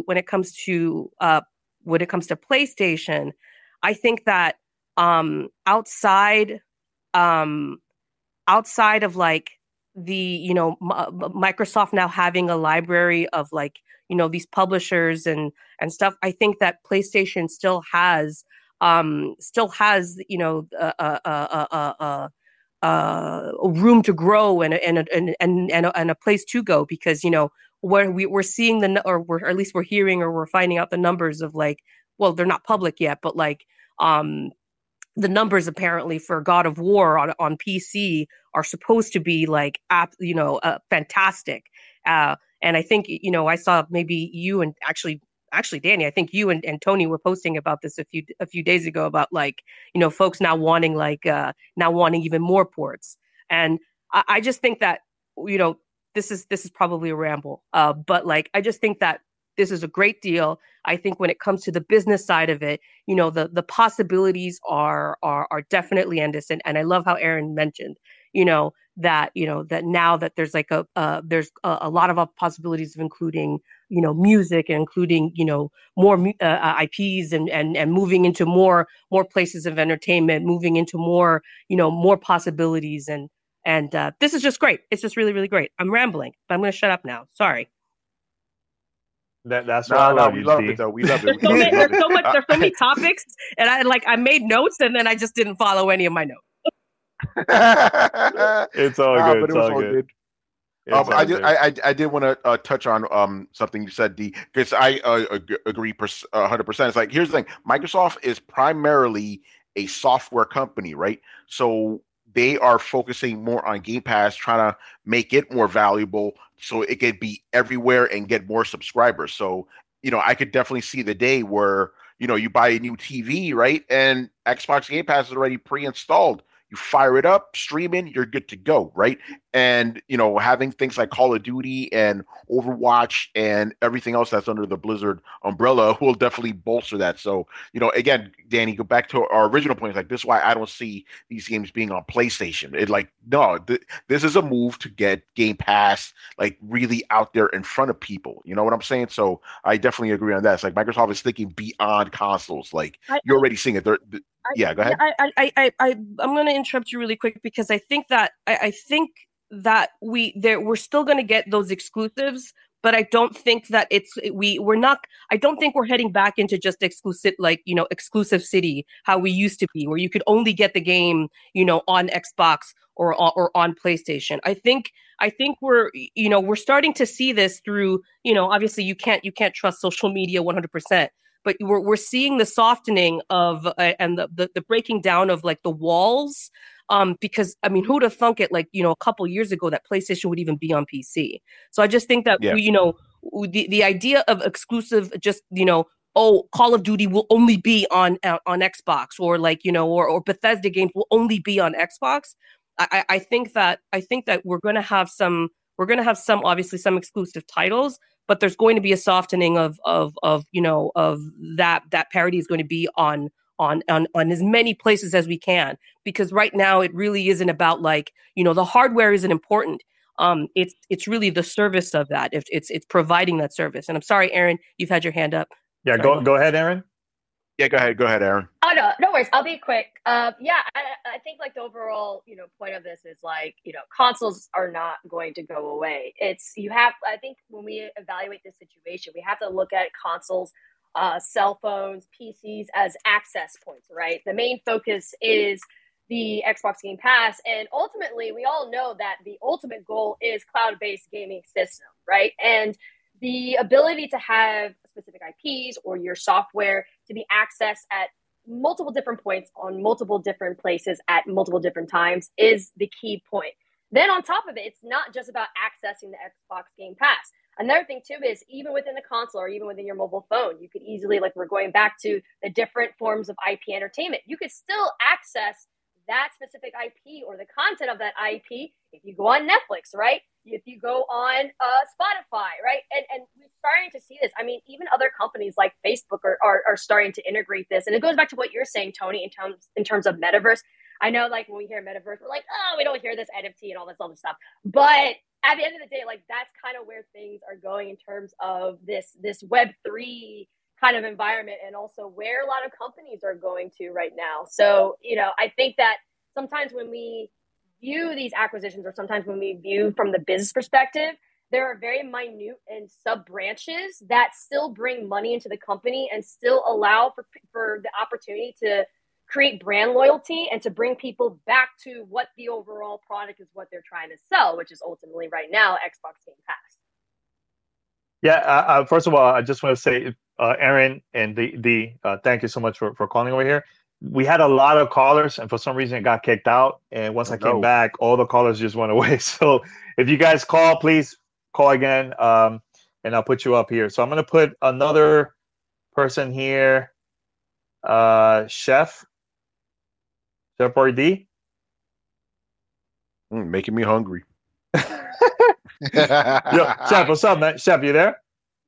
PlayStation, I think that outside of like the Microsoft now having a library of like these publishers and stuff, I think that PlayStation still has room to grow and a place to go, because where we're seeing or at least we're hearing, or we're finding out the numbers of like, well, they're not public yet, but like the numbers apparently for God of War on PC are supposed to be like fantastic. And I think I saw maybe you and actually Danny, I think you and Tony were posting about this a few days ago about like folks now wanting even more ports. And I just think that this is probably a ramble, but like I just think that this is a great deal. I think when it comes to the business side of it, the possibilities are definitely endless. And I love how Erin mentioned, that now that there's like there's a lot of possibilities of including, music, and including, more IPs and moving into more places of entertainment, moving into more possibilities. And this is just great. It's just really, really great. I'm rambling, but I'm going to shut up now. Sorry. That's why I love you, love Steve. it though. We love it. There's so many topics, and I made notes, and then I just didn't follow any of my notes. It's all good. But it was all good. I did want to touch on something you said, D, because I agree 100%. It's like, here's the thing: Microsoft is primarily a software company, right? So they are focusing more on Game Pass, trying to make it more valuable so it could be everywhere and get more subscribers. So, I could definitely see the day where, you buy a new TV, right? And Xbox Game Pass is already pre-installed. you fire it up, streaming, you're good to go, right? And having things like Call of Duty and Overwatch and everything else that's under the Blizzard umbrella will definitely bolster that. So, again, Danny, go back to our original point. Like, this is why I don't see these games being on PlayStation. This is a move to get Game Pass like really out there in front of people. You know what I'm saying? So I definitely agree on that. It's like Microsoft is thinking beyond consoles. Like, you're already seeing it. Go ahead. I'm going to interrupt you really quick because I think that we're still going to get those exclusives, but I don't think that I don't think we're heading back into just exclusive city how we used to be, where you could only get the game, on Xbox or on PlayStation. I think we're starting to see this through, obviously you can't trust social media 100%. But we're seeing the softening of and the breaking down of like the walls, because I mean, who'd have thunk it a couple years ago that PlayStation would even be on PC? So I just think that the idea of exclusive, just Call of Duty will only be on Xbox, or or Bethesda games will only be on Xbox. I think that we're going to have some obviously some exclusive titles, but there's going to be a softening of that parity is going to be on as many places as we can, because right now it really isn't about the hardware isn't important. It's really the service of that. If it's providing that service. And I'm sorry, Aaron, you've had your hand up. Yeah, sorry. go ahead, Aaron. Yeah, go ahead, Aaron. Oh no worries. I'll be quick. I think the overall point of this is consoles are not going to go away. I think when we evaluate this situation, we have to look at consoles, cell phones, PCs as access points, right? The main focus is the Xbox Game Pass, and ultimately we all know that the ultimate goal is cloud-based gaming system, right? And the ability to have specific IPs or your software to be accessed at multiple different points on multiple different places at multiple different times is the key point. Then on top of it, it's not just about accessing the Xbox Game Pass. Another thing too is even within the console or even within your mobile phone, you could easily, we're going back to the different forms of IP entertainment. You could still access that specific IP or the content of that IP if you go on Netflix, right? If you go on Spotify, right? And we're starting to see this. I mean, even other companies like Facebook are starting to integrate this. And it goes back to what you're saying, Tony, in terms of metaverse. I know, when we hear metaverse, we're like, oh, we don't hear this NFT and all this other stuff. But at the end of the day, that's kind of where things are going in terms of this Web3 kind of environment, and also where a lot of companies are going to right now. So, I think that sometimes when we view these acquisitions, or sometimes when we view from the business perspective, there are very minute and sub branches that still bring money into the company and still allow for the opportunity to create brand loyalty and to bring people back to what the overall product is, what they're trying to sell, which is ultimately right now Xbox Game Pass. Yeah. First of all, I just want to say, Aaron and the thank you so much for calling over here. We had a lot of callers, and for some reason it got kicked out. And once I came back, all the callers just went away. So if you guys call, please call again, and I'll put you up here. So I'm going to put another person here, Chef RD. Making me hungry. Yo, Chef, what's up, man? Chef, you there?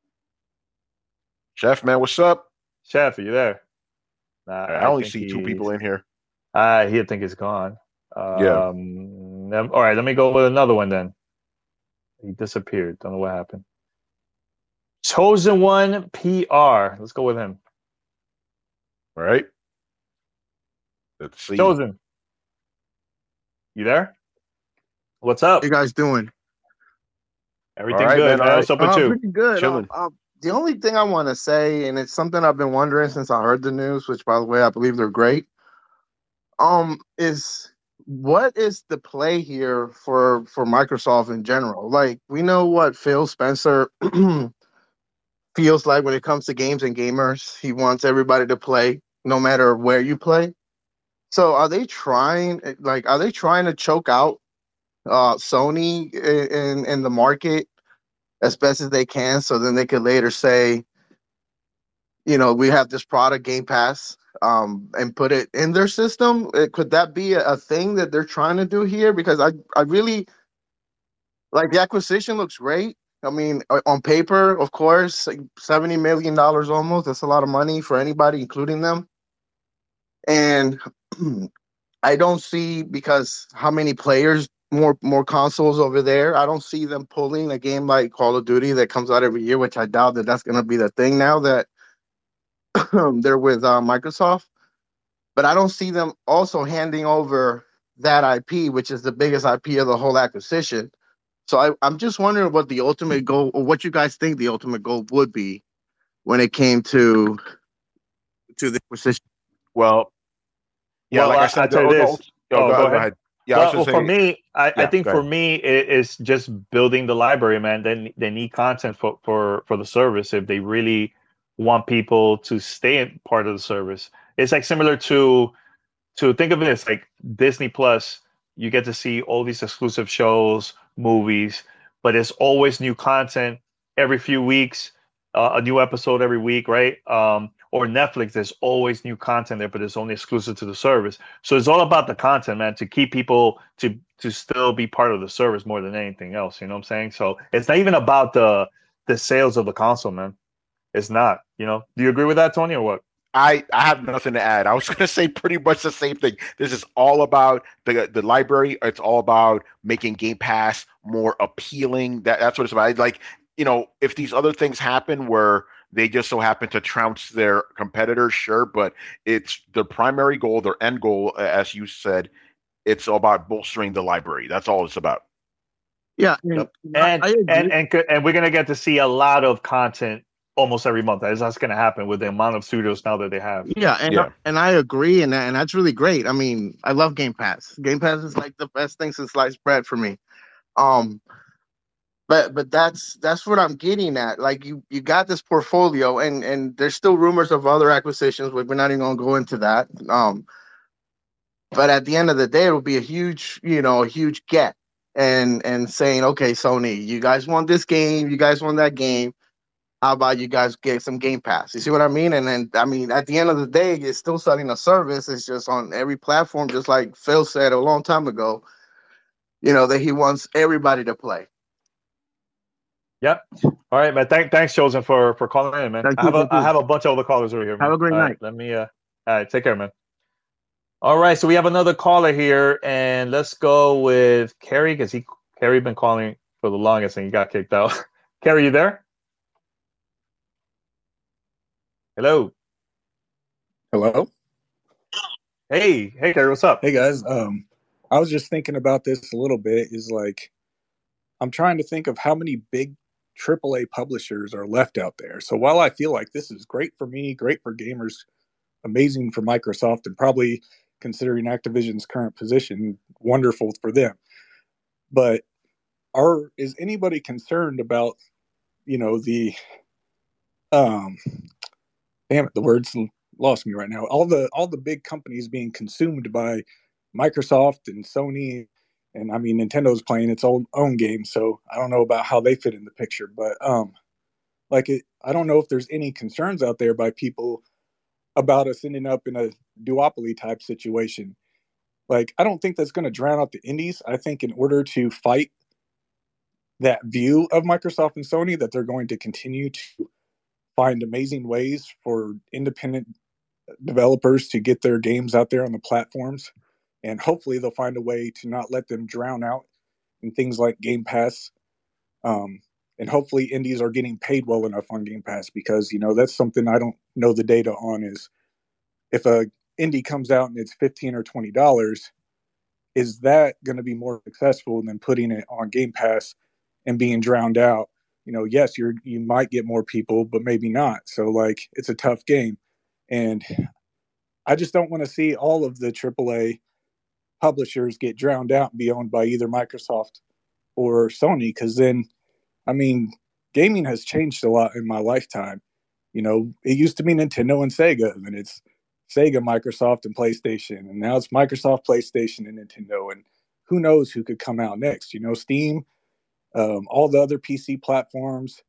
Chef, man, what's up? Chef, are you there? Nah, I only see two people in here. He'll think it's gone. Yeah. All right, let me go with another one then. He disappeared. Don't know what happened. Chosen One PR. Let's go with him. All right. Let's see. Chosen. You there? What's up? How you guys doing? Everything good, man. What's up with you? Pretty good. Chilling. The only thing I want to say, and it's something I've been wondering since I heard the news, which, by the way, I believe they're great, is what is the play here for Microsoft in general? We know what Phil Spencer feels like when it comes to games and gamers. He wants everybody to play, no matter where you play. So are they trying to choke out Sony in the market as best as they can, so then they could later say, we have this product Game Pass, and put it in their system. Could that be a thing that they're trying to do here? Because I really like the acquisition looks great. I mean, on paper, of course, like $70 million almost. That's a lot of money for anybody, including them. And I don't see, because how many players, more consoles over there. I don't see them pulling a game like Call of Duty that comes out every year, which I doubt that that's going to be the thing now that they're with Microsoft. But I don't see them also handing over that IP, which is the biggest IP of the whole acquisition. So I'm just wondering what the ultimate goal, or what you guys think the ultimate goal would be when it came to the acquisition. Well, yeah, Well, like I said, I tell you this. go Go ahead. ahead. Yeah, I was Well, just for saying. me, I Yeah, think go for ahead. me, it's just building the library, man. They need content for the service if they really want people to stay in part of the service. It's like similar to think of it as like Disney Plus. You get to see all these exclusive shows, movies, but it's always new content every few weeks, a new episode every week, right? Or Netflix, there's always new content there, but it's only exclusive to the service. So it's all about the content, man, to keep people to still be part of the service more than anything else. You know what I'm saying? So it's not even about the sales of the console, man. It's not. Do you agree with that, Tony, or what? I have nothing to add. I was going to say pretty much the same thing. This is all about the library. It's all about making Game Pass more appealing. That's what it's about. Like, if these other things happen where they just so happen to trounce their competitors, sure, but it's their primary goal, their end goal, as you said. It's all about bolstering the library. That's all it's about. Yeah, and we're gonna get to see a lot of content almost every month. That's going to happen with the amount of studios now that they have. Yeah, and I agree, and that's really great. I mean, I love Game Pass. Game Pass is like the best thing since sliced bread for me. But that's what I'm getting at. Like you got this portfolio, and there's still rumors of other acquisitions. We're not even gonna go into that. But at the end of the day, it will be a huge get, and saying, okay, Sony, you guys want this game, you guys want that game. How about you guys get some Game Pass? You see what I mean? And then, I mean, at the end of the day, it's still selling a service. It's just on every platform, just like Phil said a long time ago, that he wants everybody to play. Yep. All right, man. Thanks, Chosen, for calling in, man. I have a bunch of other callers over here, man. Have a great night. Let me, all right, take care, man. All right, so we have another caller here, and let's go with Kerry, because Kerry been calling for the longest, and he got kicked out. Kerry, you there? Hello. Hey, Kerry, what's up? Hey guys. I was just thinking about this a little bit. Is like, I'm trying to think of how many big AAA publishers are left out there. So while I feel like this is great for me, great for gamers, amazing for Microsoft, and probably considering Activision's current position, wonderful for them. But is anybody concerned about, the damn it, the words lost me right now. All the big companies being consumed by Microsoft and Sony, and I mean Nintendo's playing its own game, so I don't know about how they fit in the picture. But I don't know if there's any concerns out there by people about us ending up in a duopoly type situation. Like, I don't think that's going to drown out the indies. I think in order to fight that view of Microsoft and Sony, that they're going to continue to find amazing ways for independent developers to get their games out there on the platforms. And hopefully they'll find a way to not let them drown out in things like Game Pass. And hopefully indies are getting paid well enough on Game Pass, because, that's something I don't know the data on, is if a indie comes out and it's $15 or $20, is that going to be more successful than putting it on Game Pass and being drowned out? Yes, you might get more people, but maybe not. So like, it's a tough game. And I just don't want to see all of the AAA publishers get drowned out and be owned by either Microsoft or Sony, because then, I mean, gaming has changed a lot in my lifetime. It used to be Nintendo and Sega, and it's Sega, Microsoft, and PlayStation, and now it's Microsoft, PlayStation, and Nintendo, and who knows who could come out next? Steam, all the other PC platforms,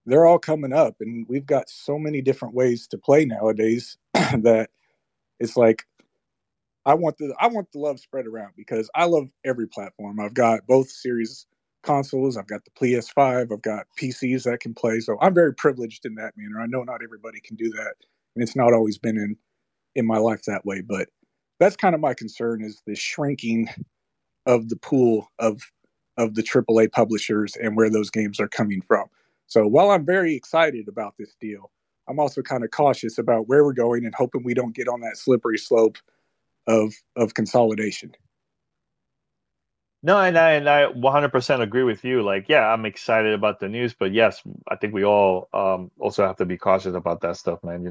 they're all coming up, and we've got so many different ways to play nowadays that it's like I want the love spread around because I love every platform. I've got both series consoles. I've got the PS5. I've got PCs that can play. So I'm very privileged in that manner. I know not everybody can do that, and it's not always been in my life that way. But that's kind of my concern, is the shrinking of the pool of the AAA publishers and where those games are coming from. So while I'm very excited about this deal, I'm also kind of cautious about where we're going and hoping we don't get on that slippery slope of consolidation. No, and I 100% agree with you. Like, yeah, I'm excited about the news, but yes, I think we all also have to be cautious about that stuff, man.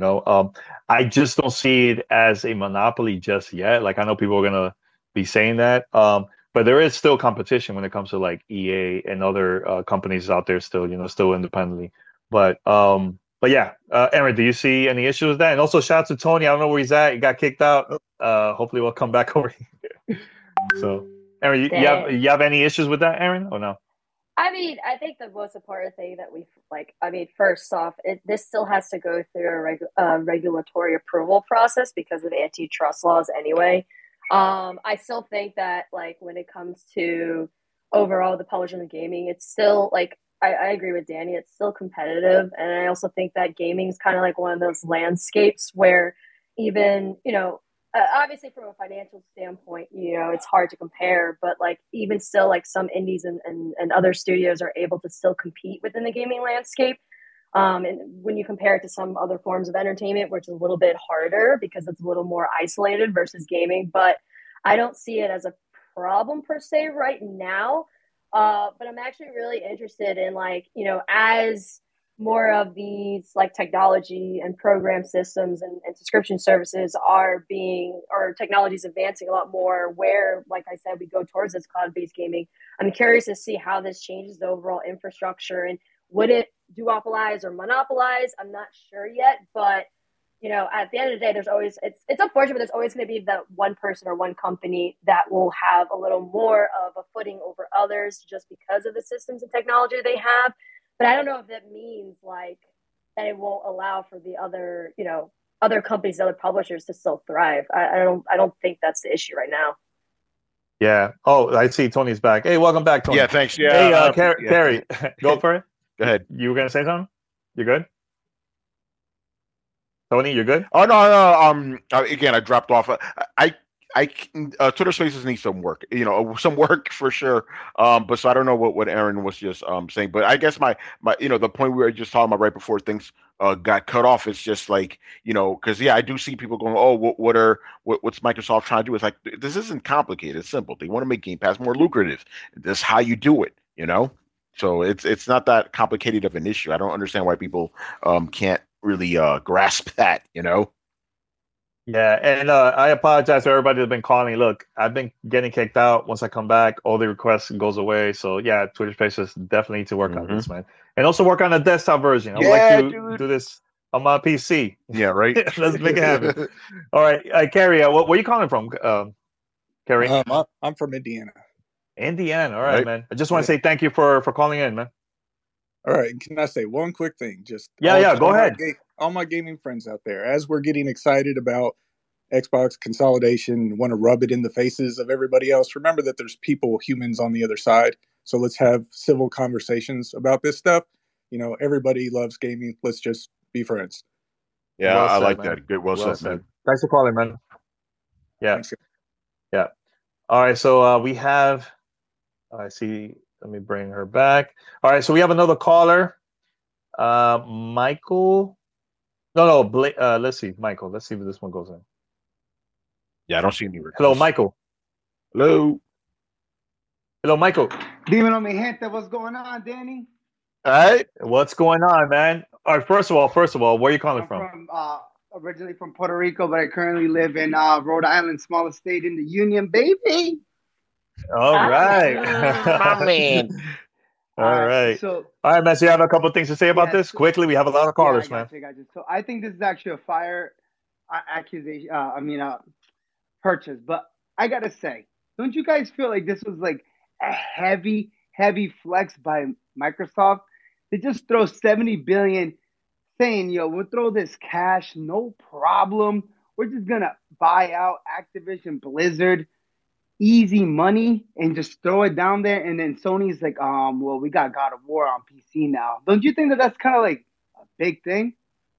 I just don't see it as a monopoly just yet. Like, I know people are gonna be saying that, but there is still competition when it comes to like EA and other companies out there still, still independently. But yeah, Aaron, do you see any issues with that? And also, shout out to Tony. I don't know where he's at. He got kicked out. Hopefully, we'll come back over here. So. Aaron, you have any issues with that, Aaron, or no? I mean, I think the most important thing that first off, this still has to go through a regulatory approval process because of antitrust laws anyway. I still think that, like, when it comes to overall the publishing and gaming, it's still, like, I agree with Danny, it's still competitive. And I also think that gaming is kind of like one of those landscapes where even, obviously from a financial standpoint, it's hard to compare, but like even still, like some indies and other studios are able to still compete within the gaming landscape. And when you compare it to some other forms of entertainment, which is a little bit harder because it's a little more isolated versus gaming, but I don't see it as a problem per se right now. But I'm actually really interested in, like, as more of these like technology and program systems and subscription services or technology is advancing a lot more, where, like I said, we go towards this cloud-based gaming. I'm curious to see how this changes the overall infrastructure, and would it duopolize or monopolize? I'm not sure yet, but at the end of the day, it's unfortunate, but there's always going to be the one person or one company that will have a little more of a footing over others just because of the systems and technology they have. But I don't know if that means like that it won't allow for the other, other companies, other publishers to still thrive. I don't think that's the issue right now. Yeah. Oh, I see Tony's back. Hey, welcome back, Tony. Yeah, thanks. Yeah. Hey, Carrie, go for it. Go ahead. You were gonna say something? You good? Tony, you're good? Oh no. Again, I dropped off. Twitter Spaces need some work, some work for sure. But so I don't know what Aaron was just saying, but I guess my the point we were just talking about right before things got cut off, it's just like, because I do see people going, oh, what's Microsoft trying to do? It's like, this isn't complicated, it's simple. They want to make Game Pass more lucrative. This is how you do it, so it's not that complicated of an issue. I don't understand why people can't really grasp that. Yeah, and I apologize to everybody that's been calling. Look, I've been getting kicked out. Once I come back, all the requests goes away. So yeah, Twitter Spaces definitely need to work on this, man, and also work on a desktop version. I would like to do this on my PC. Yeah, right. Let's make it happen. All right, Carrie, where are you calling from, Carrie? I'm from Indiana. Indiana, all right, man. I just want to say thank you for calling in, man. All right, can I say one quick thing? Just go ahead. All my gaming friends out there, as we're getting excited about Xbox consolidation, want to rub it in the faces of everybody else, remember that there's humans on the other side. So let's have civil conversations about this stuff. Everybody loves gaming. Let's just be friends. Yeah, I like that. Good. Well said, man. Thanks for calling, man. Yeah. Thanks. Yeah. All right. So we have, I see. Let me bring her back. All right. So we have another caller. Michael. No, Blake. Let's see, Michael. Let's see if this one goes in. Yeah, I don't see any requests. Hello, Michael. Hello, Michael. Dímelo, mi gente. What's going on, Danny? All right. What's going on, man? All right. First of all, where are you calling from? Originally from Puerto Rico, but I currently live in Rhode Island, smallest state in the Union, baby. All right. My man. All right. So man. So you have a couple of things to say about this? Quickly, we have a lot of callers, man. So I think this is actually a fire accusation. Purchase. But I gotta say, don't you guys feel like this was like a heavy flex by Microsoft? They just throw $70 billion, saying, "Yo, we'll throw this cash, no problem. We're just gonna buy out Activision Blizzard, easy money, and just throw it down there." And then Sony's like, well, we got God of War on PC now. Don't you think that that's kind of like a big thing?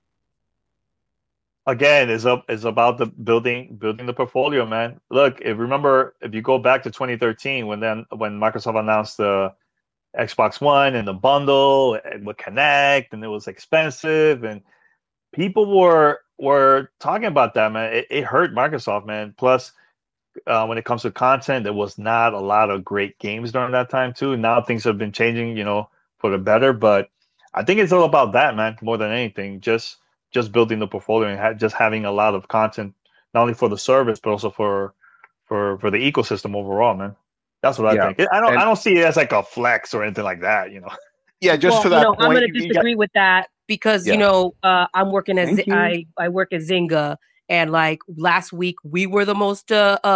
Again, is about the building the portfolio, man. Look, if you go back to 2013 when Microsoft announced the Xbox One and the bundle with Kinect, and it was expensive, and people were talking about that, man. It hurt Microsoft, man. Plus, when it comes to content, there was not a lot of great games during that time too. Now things have been changing, for the better. But I think it's all about that, man, more than anything. Just building the portfolio and just having a lot of content, not only for the service but also for the ecosystem overall, man. That's what I think. I don't see it as like a flex or anything like that, Yeah, just to that point. I'm going to disagree with that because I'm working as I work at Zynga, and like last week we were the most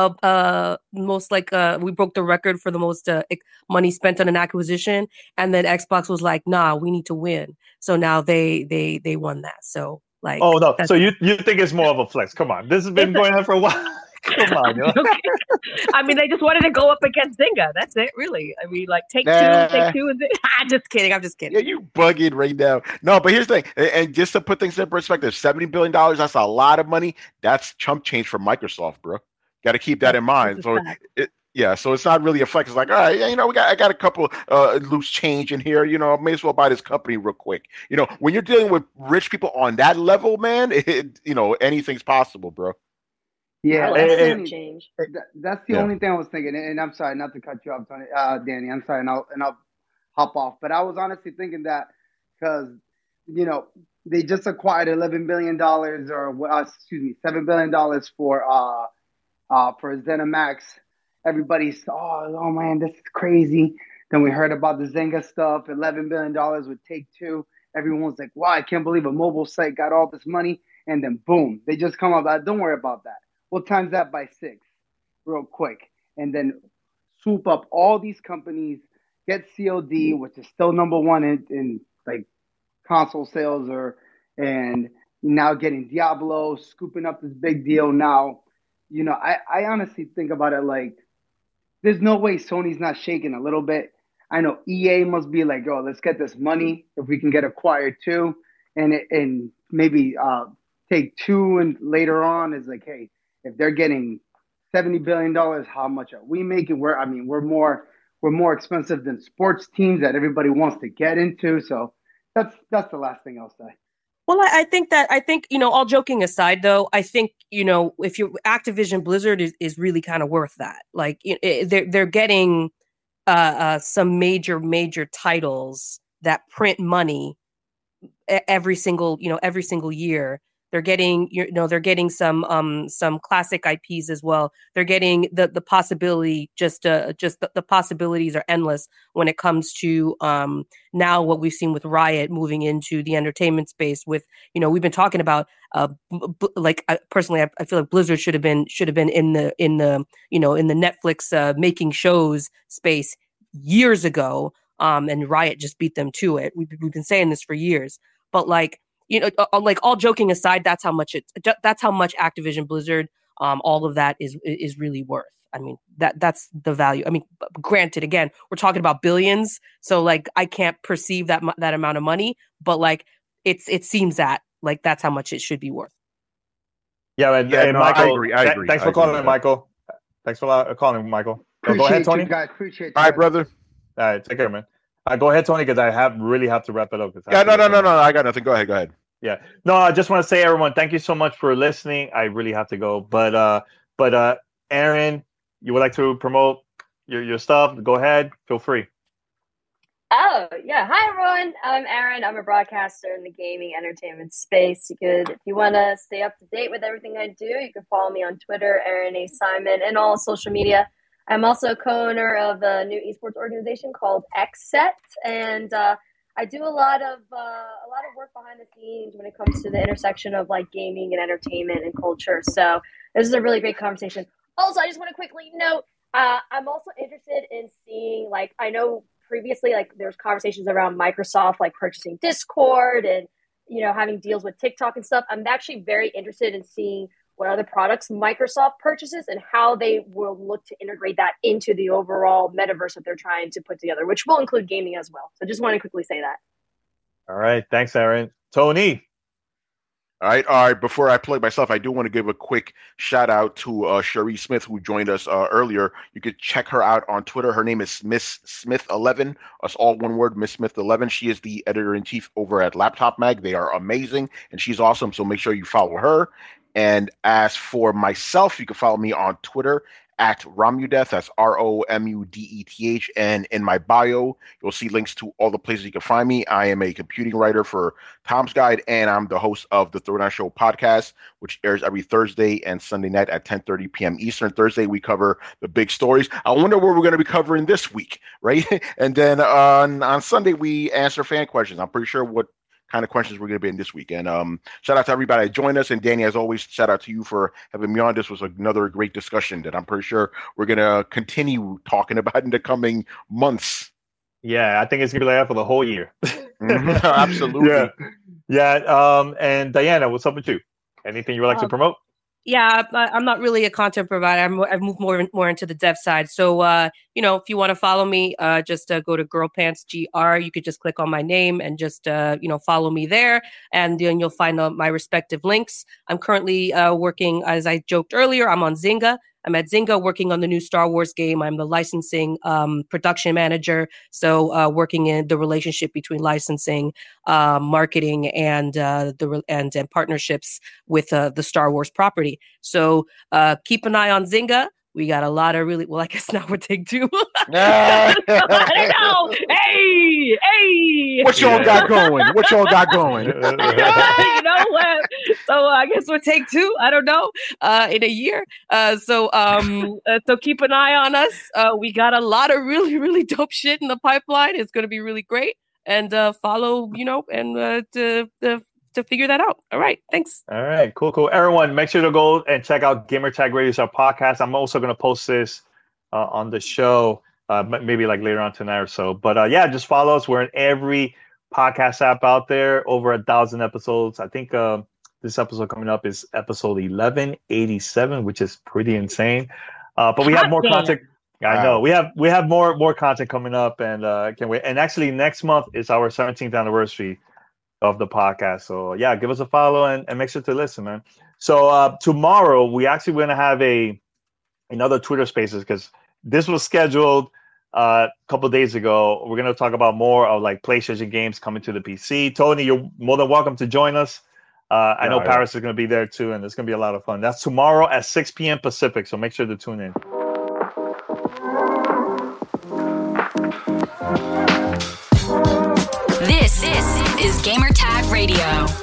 we broke the record for the most money spent on an acquisition, and then Xbox was like, nah, we need to win. So now they won that. So like, oh no, so you think it's more of a flex? Come on, this has been going on for a while. Come on, I mean, they just wanted to go up against Zynga. That's it, really. I mean, like take two. I'm just kidding. Yeah, you bugging right now. No, but here's the thing, and just to put things in perspective, $70 billion, that's a lot of money. That's chump change for Microsoft, bro. Got to keep that in mind. So so it's not really a flex. It's like, all right, I got a couple loose change in here. I may as well buy this company real quick. When you're dealing with rich people on that level, man, anything's possible, bro. Yeah, that's the only thing I was thinking. And I'm sorry not to cut you off, Tony, Danny. I'm sorry, and I'll hop off. But I was honestly thinking that because they just acquired $11 billion $7 billion for ZeniMax. Everybody's oh man, this is crazy. Then we heard about the Zynga stuff, $11 billion with Take-Two. Everyone was like, wow, I can't believe a mobile site got all this money. And then boom, they just come up. Don't worry about that. We'll times that by 6 real quick. And then swoop up all these companies, get COD, which is still number one in like console sales, and now getting Diablo, scooping up this big deal now. I honestly think about it like there's no way Sony's not shaking a little bit. I know EA must be like, oh, let's get this money if we can get acquired too. And maybe Take-Two and later on is like, hey, if they're getting $70 billion, how much are we making? We're more expensive than sports teams that everybody wants to get into. So that's the last thing I'll say. Well, I think all joking aside, though, I think if you Activision Blizzard is really kind of worth that. Like they're getting some major titles that print money every single year. They're getting some classic IPs as well. They're getting the possibility, the possibilities are endless when it comes to now what we've seen with Riot moving into the entertainment space. With we've been talking about personally, I feel like Blizzard should have been in the Netflix making shows space years ago, and Riot just beat them to it. We've been saying this for years, but like all joking aside, that's how much Activision Blizzard, all of that is really worth. I mean, that's the value. I mean, granted, again, we're talking about billions, so like I can't perceive that amount of money, but like it seems that like that's how much it should be worth. Yeah, and Michael, I agree. Thanks for calling, Michael. Thanks for calling, Michael. Go ahead, Tony. You guys. Appreciate you. All right, brother. All right, take care, man. Go ahead, Tony, because I really have to wrap it up. No. I got nothing. Go ahead. Yeah. No, I just want to say, everyone, thank you so much for listening. I really have to go. But Aaron, you would like to promote your stuff? Go ahead. Feel free. Oh, yeah. Hi, everyone. I'm Aaron. I'm a broadcaster in the gaming entertainment space. If you want to stay up to date with everything I do, you can follow me on Twitter, Aaron A. Simon, and all social media. I'm also co-owner of a new esports organization called XSET, and I do a lot of work behind the scenes when it comes to the intersection of like gaming and entertainment and culture. So this is a really great conversation. Also, I just want to quickly note, I'm also interested in seeing, like, I know previously, like there's conversations around Microsoft like purchasing Discord and, you know, having deals with TikTok and stuff. I'm actually very interested in seeing what other products Microsoft purchases and how they will look to integrate that into the overall metaverse that they're trying to put together, which will include gaming as well. So just want to quickly say that. All right. Thanks, Aaron. Tony. All right. Before I plug myself, I do want to give a quick shout out to Cherie Smith, who joined us earlier. You could check her out on Twitter. Her name is Miss Smith11. That's all one word, Miss Smith11. She is the editor-in-chief over at Laptop Mag. They are amazing, and she's awesome, so make sure you follow her. And as for myself, you can follow me on Twitter at Romudeth. That's ROMUDETH. And in my bio, you'll see links to all the places you can find me. I am a computing writer for Tom's Guide, and I'm the host of the Throwdown Show podcast, which airs every Thursday and Sunday night at 10:30 p.m. Eastern. Thursday, we cover the big stories. I wonder what we're going to be covering this week, right? And then on Sunday, we answer fan questions. I'm pretty sure what kind of questions we're going to be in this week. And shout out to everybody that joined us. And Danny, as always, shout out to you for having me on. This was another great discussion that I'm pretty sure we're going to continue talking about in the coming months. Yeah, I think it's going to be like that for the whole year. Absolutely. Yeah. And Diana, what's up with you? Anything you would like to promote? Yeah, I'm not really a content provider. I've moved more into the dev side. So, you know, if you want to follow me, just go to Girl Pants GR. You could just click on my name and just, you know, follow me there. And then you'll find my respective links. I'm currently working, as I joked earlier, I'm on Zynga. I'm at Zynga working on the new Star Wars game. I'm the licensing production manager. So working in the relationship between licensing, marketing, and and partnerships with the Star Wars property. So keep an eye on Zynga. We got a lot of really, well, I guess now we're Take-Two. I don't know. Hey. What y'all got going? You know what? So I guess we're Take-Two. I don't know. In a year. So keep an eye on us. We got a lot of really, really dope shit in the pipeline. It's going to be really great. And follow, you know, and to figure that out. All right. Thanks. All right. Cool. Everyone, make sure to go and check out Gamertag Radio's our podcast. I'm also going to post this on the show, maybe like later on tonight or so. But yeah, just follow us. We're in every podcast app out there, over 1,000 episodes. I think this episode coming up is episode 1187, which is pretty insane. But we have more content. I know we have more content coming up, and can't wait. And actually, next month is our 17th anniversary of the podcast. So yeah, give us a follow and make sure to listen, man. So tomorrow we actually going to have another Twitter Spaces, because this was scheduled a couple of days ago. We're going to talk about more of like PlayStation games coming to the PC. Tony, you're more than welcome to join us. I know Paris is going to be there too, and it's going to be a lot of fun. That's tomorrow at 6 p.m. Pacific, so make sure to tune in. This is Gamertag Radio.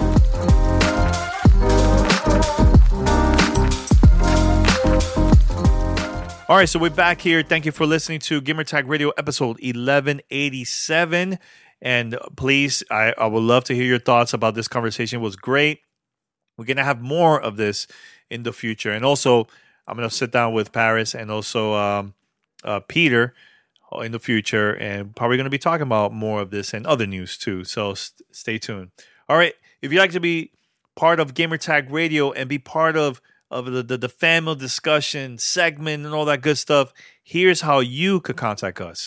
All right, so we're back here. Thank you for listening to Gamertag Radio episode 1187. And please, I would love to hear your thoughts about this conversation. It was great. We're going to have more of this in the future. And also, I'm going to sit down with Paris and also Peter in the future, and probably going to be talking about more of this and other news too. So stay tuned. All right, if you'd like to be part of Gamertag Radio and be part of the family discussion segment and all that good stuff, here's how you could contact us.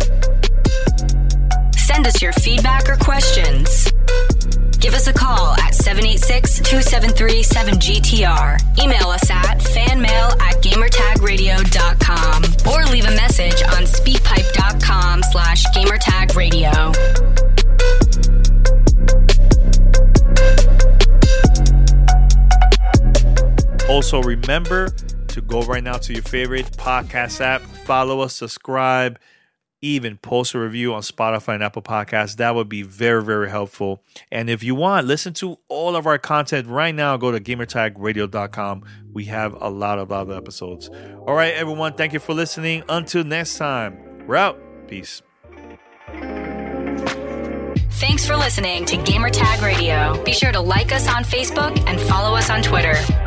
Send us your feedback or questions. Give us a call at 786-273-7GTR. Email us at fanmail@gamertagradio.com or leave a message on speakpipe.com/gamertagradio. Also, remember to go right now to your favorite podcast app, follow us, subscribe, even post a review on Spotify and Apple Podcasts. That would be very, very helpful. And if you want, listen to all of our content right now. Go to gamertagradio.com. We have a lot of other episodes. All right, everyone. Thank you for listening. Until next time, we're out. Peace. Thanks for listening to Gamertag Radio. Be sure to like us on Facebook and follow us on Twitter.